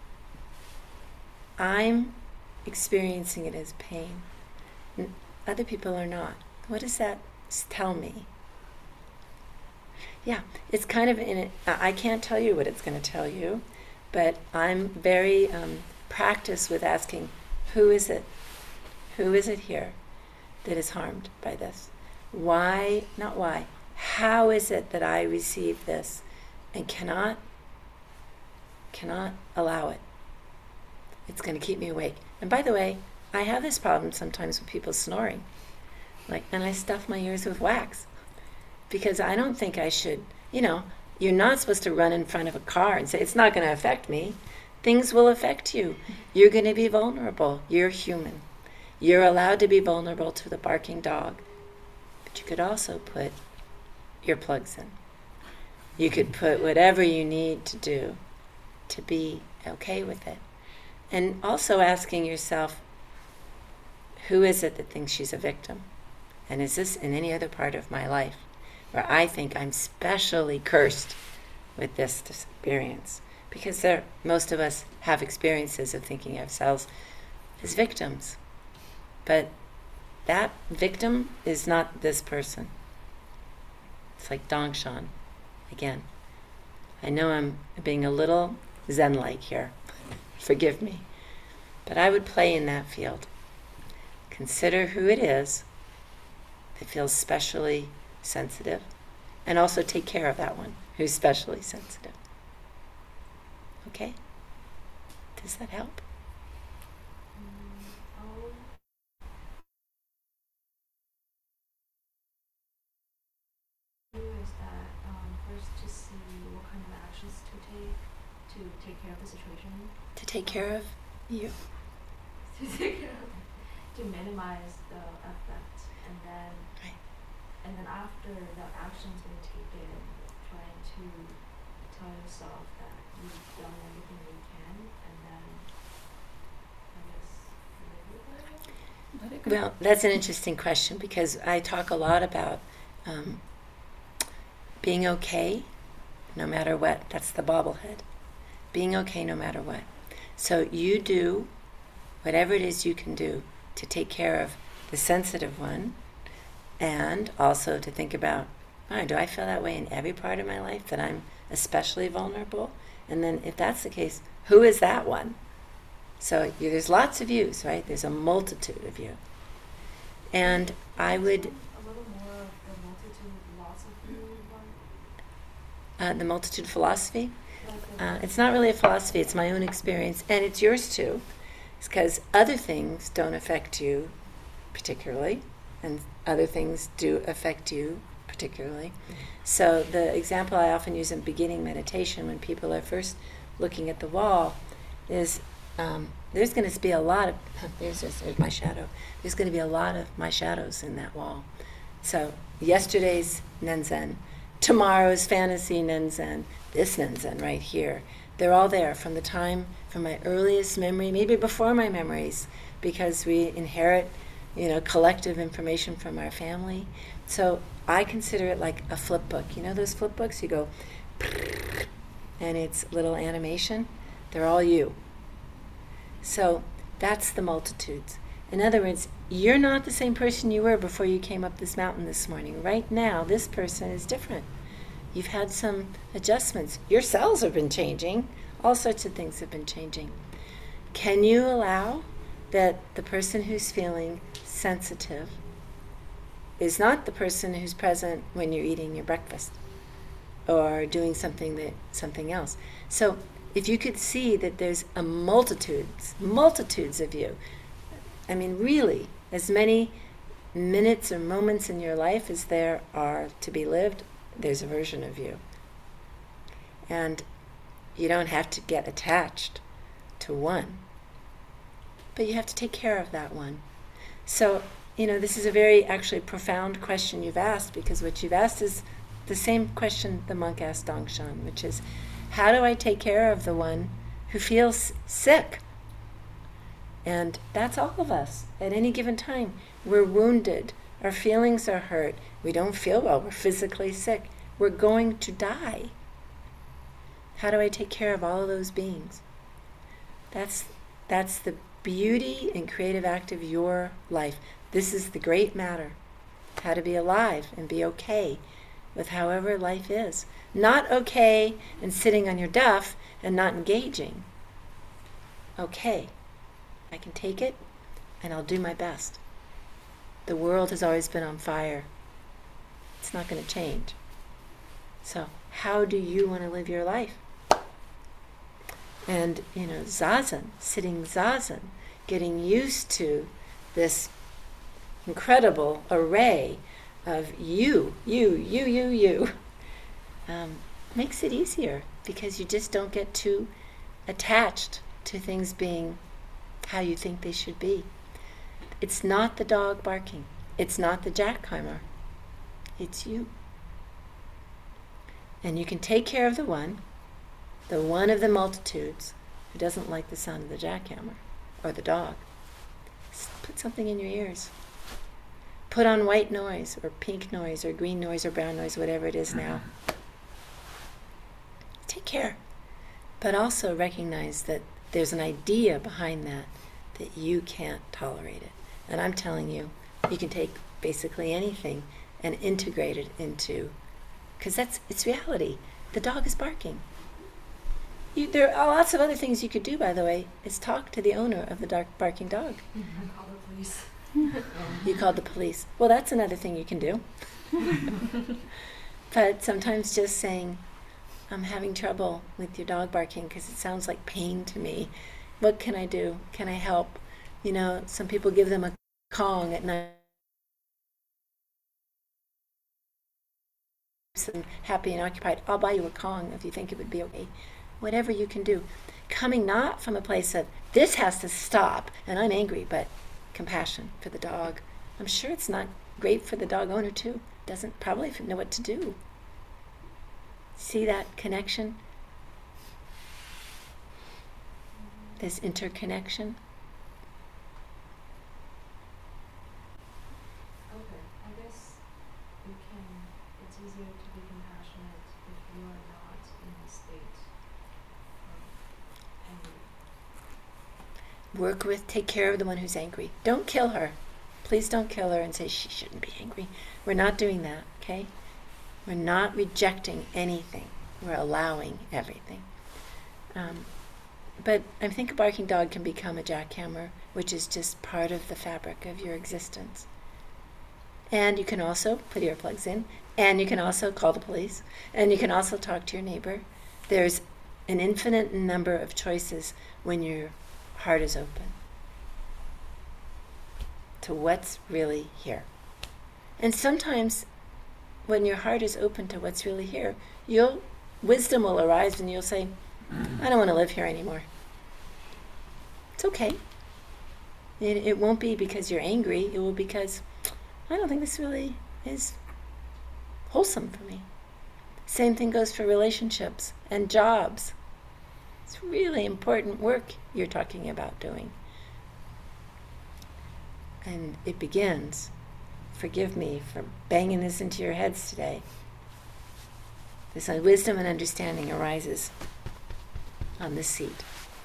I'm experiencing it as pain. Other people are not. What does that tell me? Yeah, it's kind of in it. I can't tell you what it's going to tell you, but I'm very practiced with asking, who is it? Who is it here that is harmed by this? Why, not why, how is it that I receive this and cannot allow it? It's going to keep me awake. And by the way, I have this problem sometimes with people snoring. And I stuff my ears with wax. Because I don't think I should, you're not supposed to run in front of a car and say, it's not going to affect me. Things will affect you. You're going to be vulnerable. You're human. You're allowed to be vulnerable to the barking dog. But you could also put earplugs in. You could put whatever you need to do to be okay with it. And also asking yourself, who is it that thinks she's a victim? And is this in any other part of my life where I think I'm specially cursed with this experience? Because most of us have experiences of thinking of ourselves as victims. But that victim is not this person. It's like Dongshan. Again, I know I'm being a little Zen-like here. Forgive me. But I would play in that field. Consider who it is that feels specially sensitive, and also take care of that one who's specially sensitive. Okay? Does that help? Is that first to see what kind of actions to take care of the situation? To take care of you. To take care of, to minimize the effect, and then Right. and then after the action's been taken, trying to tell yourself that you've done everything you can, and then I guess live with it. Well, that's an interesting question because I talk a lot about being okay no matter what. That's the bobblehead. Being okay no matter what. So you do whatever it is you can do to take care of the sensitive one, and also to think about, do I feel that way in every part of my life, that I'm especially vulnerable? And then if that's the case, who is that one? So there's lots of yous, right? There's a multitude of you. And I would... A little more of the multitude philosophy one? The multitude philosophy? Like the It's not really a philosophy, it's my own experience, and it's yours too. It's because other things don't affect you particularly, and other things do affect you particularly. So the example I often use in beginning meditation when people are first looking at the wall is there's going to be a lot of, there's my shadow, there's going to be a lot of my shadows in that wall. So yesterday's Nenzen, tomorrow's fantasy Nenzen, this Nenzen right here, they're all there from the time, from my earliest memory, maybe before my memories, because we inherit, collective information from our family. So I consider it like a flip book. You know those flip books? You go, and it's little animation. They're all you. So that's the multitudes. In other words, you're not the same person you were before you came up this mountain this morning. Right now, this person is different. You've had some adjustments. Your cells have been changing. All sorts of things have been changing. Can you allow that the person who's feeling sensitive is not the person who's present when you're eating your breakfast or doing something else? So if you could see that there's a multitudes of you, I mean really, as many minutes or moments in your life as there are to be lived, there's a version of you. And you don't have to get attached to one, but you have to take care of that one. So, this is a very actually profound question you've asked, because what you've asked is the same question the monk asked Dongshan, which is, how do I take care of the one who feels sick? And that's all of us. At any given time, we're wounded. Our feelings are hurt. We don't feel well. We're physically sick. We're going to die. How do I take care of all of those beings? That's the beauty and creative act of your life. This is the great matter. How to be alive and be okay with however life is. Not okay and sitting on your duff and not engaging. Okay, I can take it and I'll do my best. The world has always been on fire. It's not going to change. So how do you want to live your life? And, zazen, sitting zazen, getting used to this incredible array of you, makes it easier, because you just don't get too attached to things being how you think they should be. It's not the dog barking. It's not the jackhammer. It's you. And you can take care of the one of the multitudes who doesn't like the sound of the jackhammer or the dog. Put something in your ears. Put on white noise or pink noise or green noise or brown noise, whatever it is now. Take care. But also recognize that there's an idea behind that you can't tolerate it. And I'm telling you, you can take basically anything and integrate it into, because it's reality. The dog is barking. There are lots of other things you could do, by the way, is talk to the owner of the barking dog. Call the police. You called the police. Well, that's another thing you can do. But sometimes just saying, I'm having trouble with your dog barking because it sounds like pain to me. What can I do? Can I help? Some people give them a Kong at night. And happy and occupied. I'll buy you a Kong if you think it would be okay. Whatever you can do. Coming not from a place of, this has to stop, and I'm angry, but compassion for the dog. I'm sure it's not great for the dog owner too. Doesn't probably know what to do. See that connection? This interconnection? Okay, I guess it's easier to be compassionate if you are not in a state of anger. Take care of the one who's angry. Don't kill her. Please don't kill her and say she shouldn't be angry. We're not doing that, okay? We're not rejecting anything. We're allowing everything. But I think a barking dog can become a jackhammer, which is just part of the fabric of your existence. And you can also put earplugs in, and you can also call the police, and you can also talk to your neighbor. There's an infinite number of choices when your heart is open to what's really here. And sometimes when your heart is open to what's really here, wisdom will arise and you'll say, I don't want to live here anymore. It's okay. It won't be because you're angry. It will be because I don't think this really is wholesome for me. Same thing goes for relationships and jobs. It's really important work you're talking about doing. And it begins, forgive me for banging this into your heads today. This wisdom and understanding arises on this seat.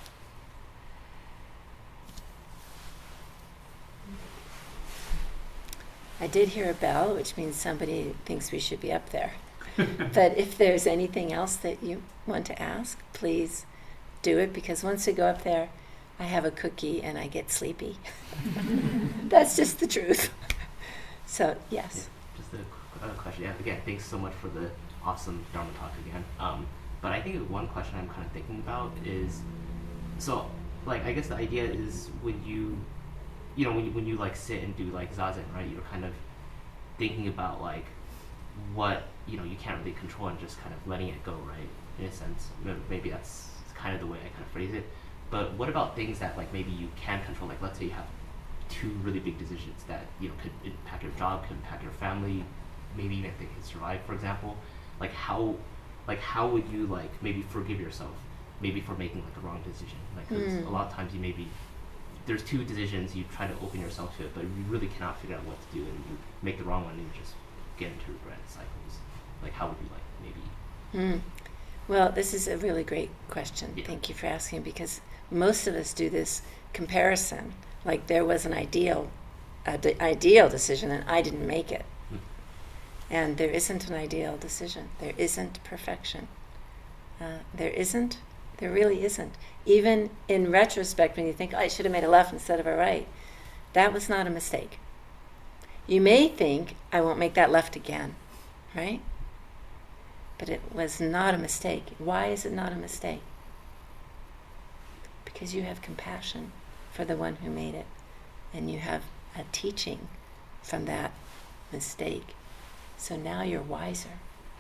I did hear a bell, which means somebody thinks we should be up there. But if there's anything else that you want to ask, please do it, because once we go up there, I have a cookie and I get sleepy. That's just the truth. So, yes. Yeah, just a question. Yeah, again, thanks so much for the awesome Dharma talk again. But I think one question I'm kind of thinking about is, so, like, I guess the idea is when you like sit and do like zazen, right? You're kind of thinking about like what you can't really control and just kind of letting it go, right? In a sense, maybe that's kind of the way I kind of phrase it. But what about things that like maybe you can control? Like let's say you have two really big decisions that could impact your job, could impact your family, maybe even if they can survive, for example. Like how would you like maybe forgive yourself maybe for making like the wrong decision? Like 'cause a lot of times there's two decisions, you try to open yourself to it, but you really cannot figure out what to do, and you make the wrong one and you just get into regret cycles. Like how would you like maybe? Well, this is a really great question. Yeah. Thank you for asking, because most of us do this comparison. Like there was an ideal decision and I didn't make it. And there isn't an ideal decision. There isn't perfection. There really isn't. Even in retrospect, when you think, I should have made a left instead of a right, that was not a mistake. You may think, I won't make that left again, right? But it was not a mistake. Why is it not a mistake? Because you have compassion for the one who made it, and you have a teaching from that mistake. So now you're wiser.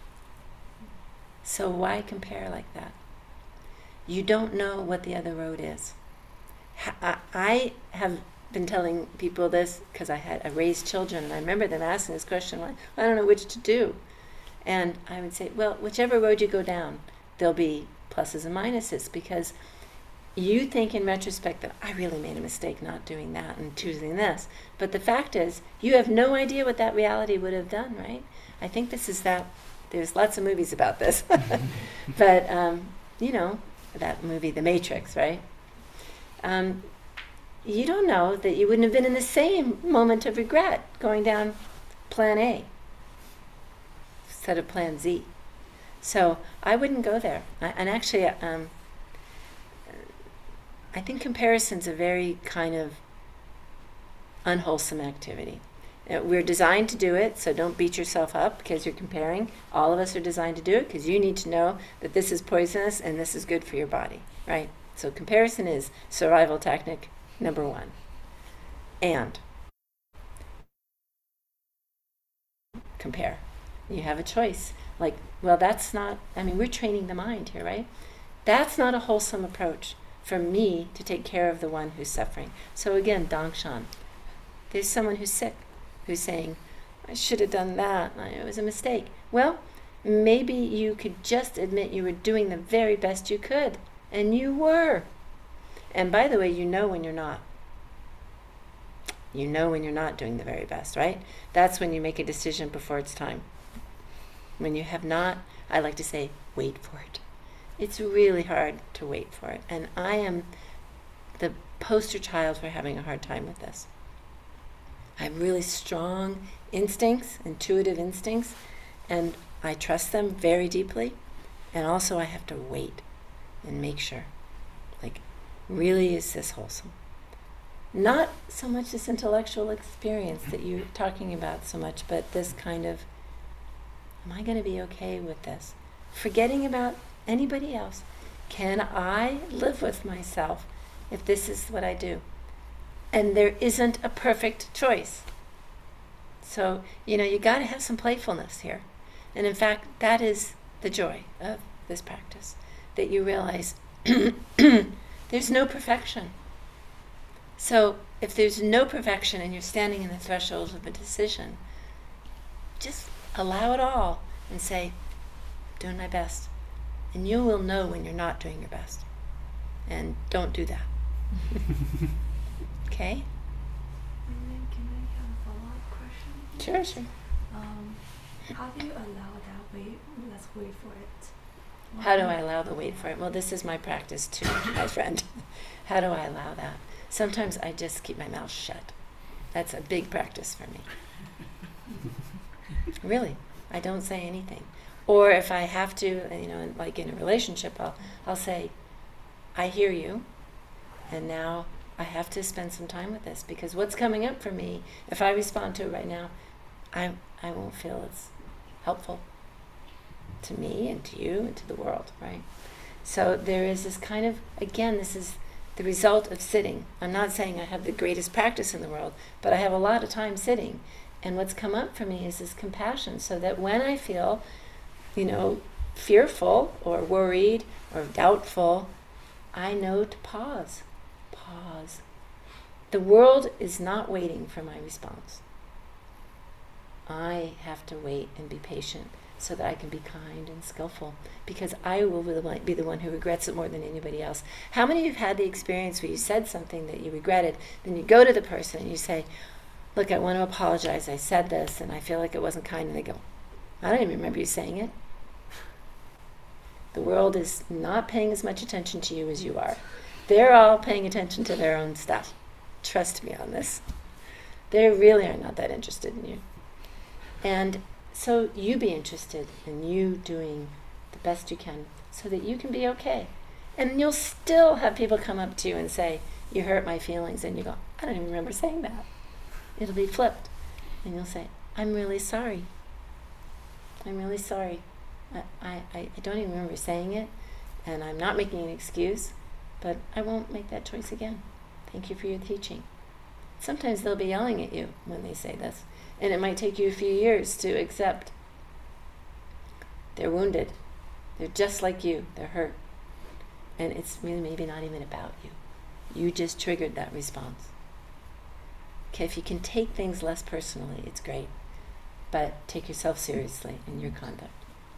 So why compare like that? You don't know what the other road is. I have been telling people this because I raised children, and I remember them asking this question, like, I don't know which to do. And I would say, well, whichever road you go down, there'll be pluses and minuses, because you think in retrospect that I really made a mistake not doing that and choosing this. But the fact is, you have no idea what that reality would have done, right? I think this is that, there's lots of movies about this. But, that movie, The Matrix, right? You don't know that you wouldn't have been in the same moment of regret going down plan A instead of plan Z. So I wouldn't go there. And actually, I think comparison's a very kind of unwholesome activity. We're designed to do it, so don't beat yourself up because you're comparing. All of us are designed to do it because you need to know that this is poisonous and this is good for your body, right? So comparison is survival tactic number one. And compare. You have a choice. Like, well, that's not, we're training the mind here, right? That's not a wholesome approach for me to take care of the one who's suffering. So again, Dangshan, there's someone who's sick, who's saying, I should have done that, it was a mistake. Well, maybe you could just admit you were doing the very best you could, and you were. And by the way, you know when you're not. You know when you're not doing the very best, right? That's when you make a decision before it's time. When you have not, I like to say, wait for it. It's really hard to wait for it. And I am the poster child for having a hard time with this. I have really strong instincts, intuitive instincts, and I trust them very deeply. And also I have to wait and make sure. Like, Really, is this wholesome? Not so much this intellectual experience that you're talking about so much, but this kind of, am I going to be okay with this? Forgetting about anybody else. Can I live with myself if this is what I do? And there isn't a perfect choice. So, you got to have some playfulness here. And in fact, that is the joy of this practice, that you realize there's no perfection. So if there's no perfection and you're standing in the threshold of a decision, just allow it all and say, doing my best. And you will know when you're not doing your best. And don't do that. Okay? And then can I have a follow-up question? Sure, sure. How do you allow that wait? Let's wait for it. How do I allow the wait for it? Well, this is my practice too, my friend. How do I allow that? Sometimes I just keep my mouth shut. That's a big practice for me. Really, I don't say anything. Or if I have to, like in a relationship, I'll say, I hear you, and now I have to spend some time with this, because what's coming up for me, if I respond to it right now, I won't feel it's helpful to me and to you and to the world, right? So there is this kind of, again, this is the result of sitting. I'm not saying I have the greatest practice in the world, but I have a lot of time sitting. And what's come up for me is this compassion, so that when I feel, fearful or worried or doubtful, I know to pause. Pause. The world is not waiting for my response. I have to wait and be patient so that I can be kind and skillful, because I will be the one who regrets it more than anybody else. How many of you have had the experience where you said something that you regretted, then you go to the person and you say, look, I want to apologize, I said this and I feel like it wasn't kind, and they go, I don't even remember you saying it. The world is not paying as much attention to you as you are. They're all paying attention to their own stuff. Trust me on this. They really are not that interested in you. And so you be interested in you doing the best you can so that you can be okay. And you'll still have people come up to you and say, you hurt my feelings. And you go, I don't even remember saying that. It'll be flipped. And you'll say, I'm really sorry. I'm really sorry. I don't even remember saying it. And I'm not making an excuse. But I won't make that choice again. Thank you for your teaching. Sometimes they'll be yelling at you when they say this. And it might take you a few years to accept they're wounded. They're just like you. They're hurt. And it's really maybe not even about you. You just triggered that response. Okay, if you can take things less personally, it's great. But take yourself seriously in your conduct.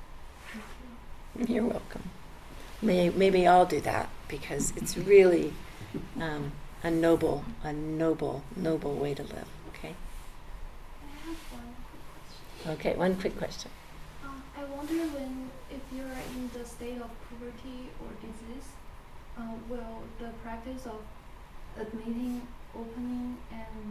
You're welcome. Maybe I'll do that, because it's really a noble way to live. Okay. I have one quick question. Okay, one quick question. I wonder if you're in the state of poverty or disease, will the practice of admitting, opening, and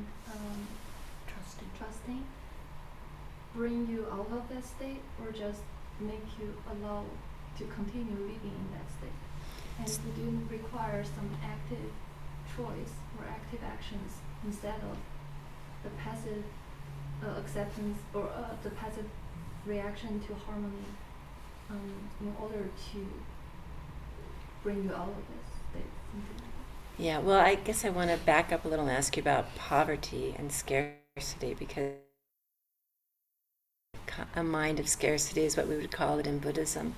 trusting bring you out of that state, or just make you allow to continue living in that state? And would you require some active choice or active actions instead of the passive acceptance or the passive reaction to harmony, in order to bring you out of this state? Something like that. Yeah, well, I guess I want to back up a little and ask you about poverty and scarcity, because a mind of scarcity is what we would call it in Buddhism.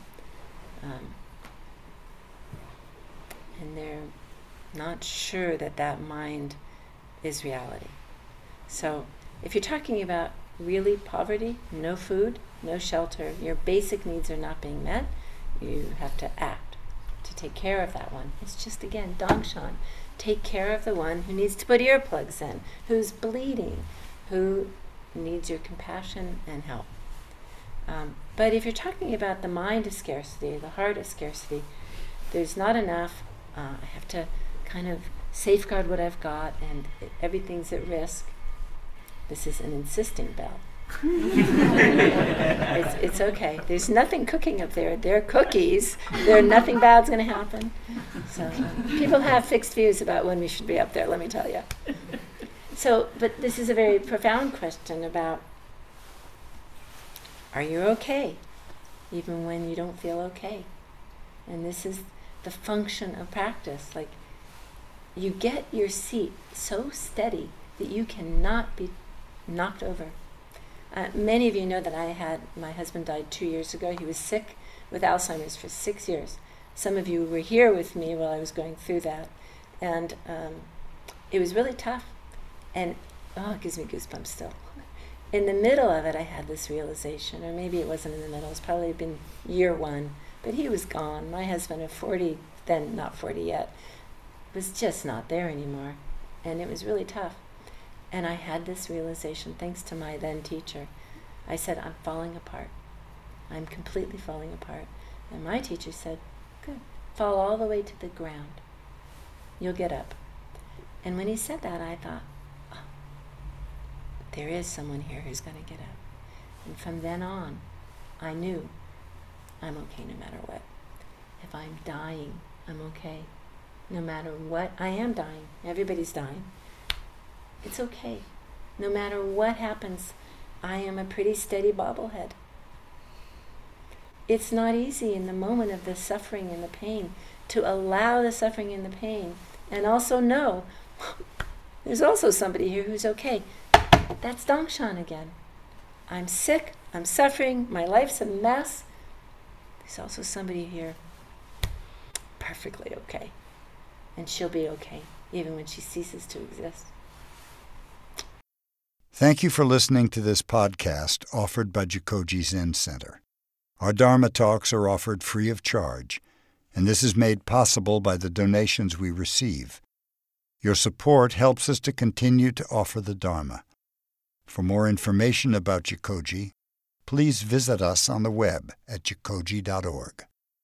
And they're not sure that mind is reality. So if you're talking about really poverty, no food, no shelter, your basic needs are not being met, you have to act to take care of that one. It's just, again, Dongshan. Take care of the one who needs to put earplugs in, who's bleeding, who needs your compassion and help. But if you're talking about the mind of scarcity, the heart of scarcity, there's not enough. I have to kind of safeguard what I've got, and everything's at risk. This is an insisting bell. It's okay. There's nothing cooking up there. They're cookies. Nothing bad's going to happen. So people have fixed views about when we should be up there, let me tell you. So, but this is a very profound question about, are you okay, even when you don't feel okay? And this is the function of practice. Like, you get your seat so steady that you cannot be knocked over. Many of you know that my husband died 2 years ago. He was sick with Alzheimer's for 6 years. Some of you were here with me while I was going through that. And it was really tough. And, it gives me goosebumps still. In the middle of it, I had this realization, or maybe it wasn't in the middle, it's probably been year 1, but he was gone. My husband of 40, then not 40 yet, was just not there anymore. And it was really tough. And I had this realization, thanks to my then teacher. I said, I'm falling apart. I'm completely falling apart. And my teacher said, good, fall all the way to the ground. You'll get up. And when he said that, I thought, there is someone here who's going to get up. And from then on, I knew I'm okay no matter what. If I'm dying, I'm okay. No matter what, I am dying. Everybody's dying. It's okay. No matter what happens, I am a pretty steady bobblehead. It's not easy in the moment of the suffering and the pain to allow the suffering and the pain and also know there's also somebody here who's okay. That's Dangshan again. I'm sick, I'm suffering, my life's a mess. There's also somebody here perfectly okay. And she'll be okay, even when she ceases to exist. Thank you for listening to this podcast offered by Jikoji Zen Center. Our Dharma talks are offered free of charge, and this is made possible by the donations we receive. Your support helps us to continue to offer the Dharma. For more information about Jikoji, please visit us on the web at jikoji.org.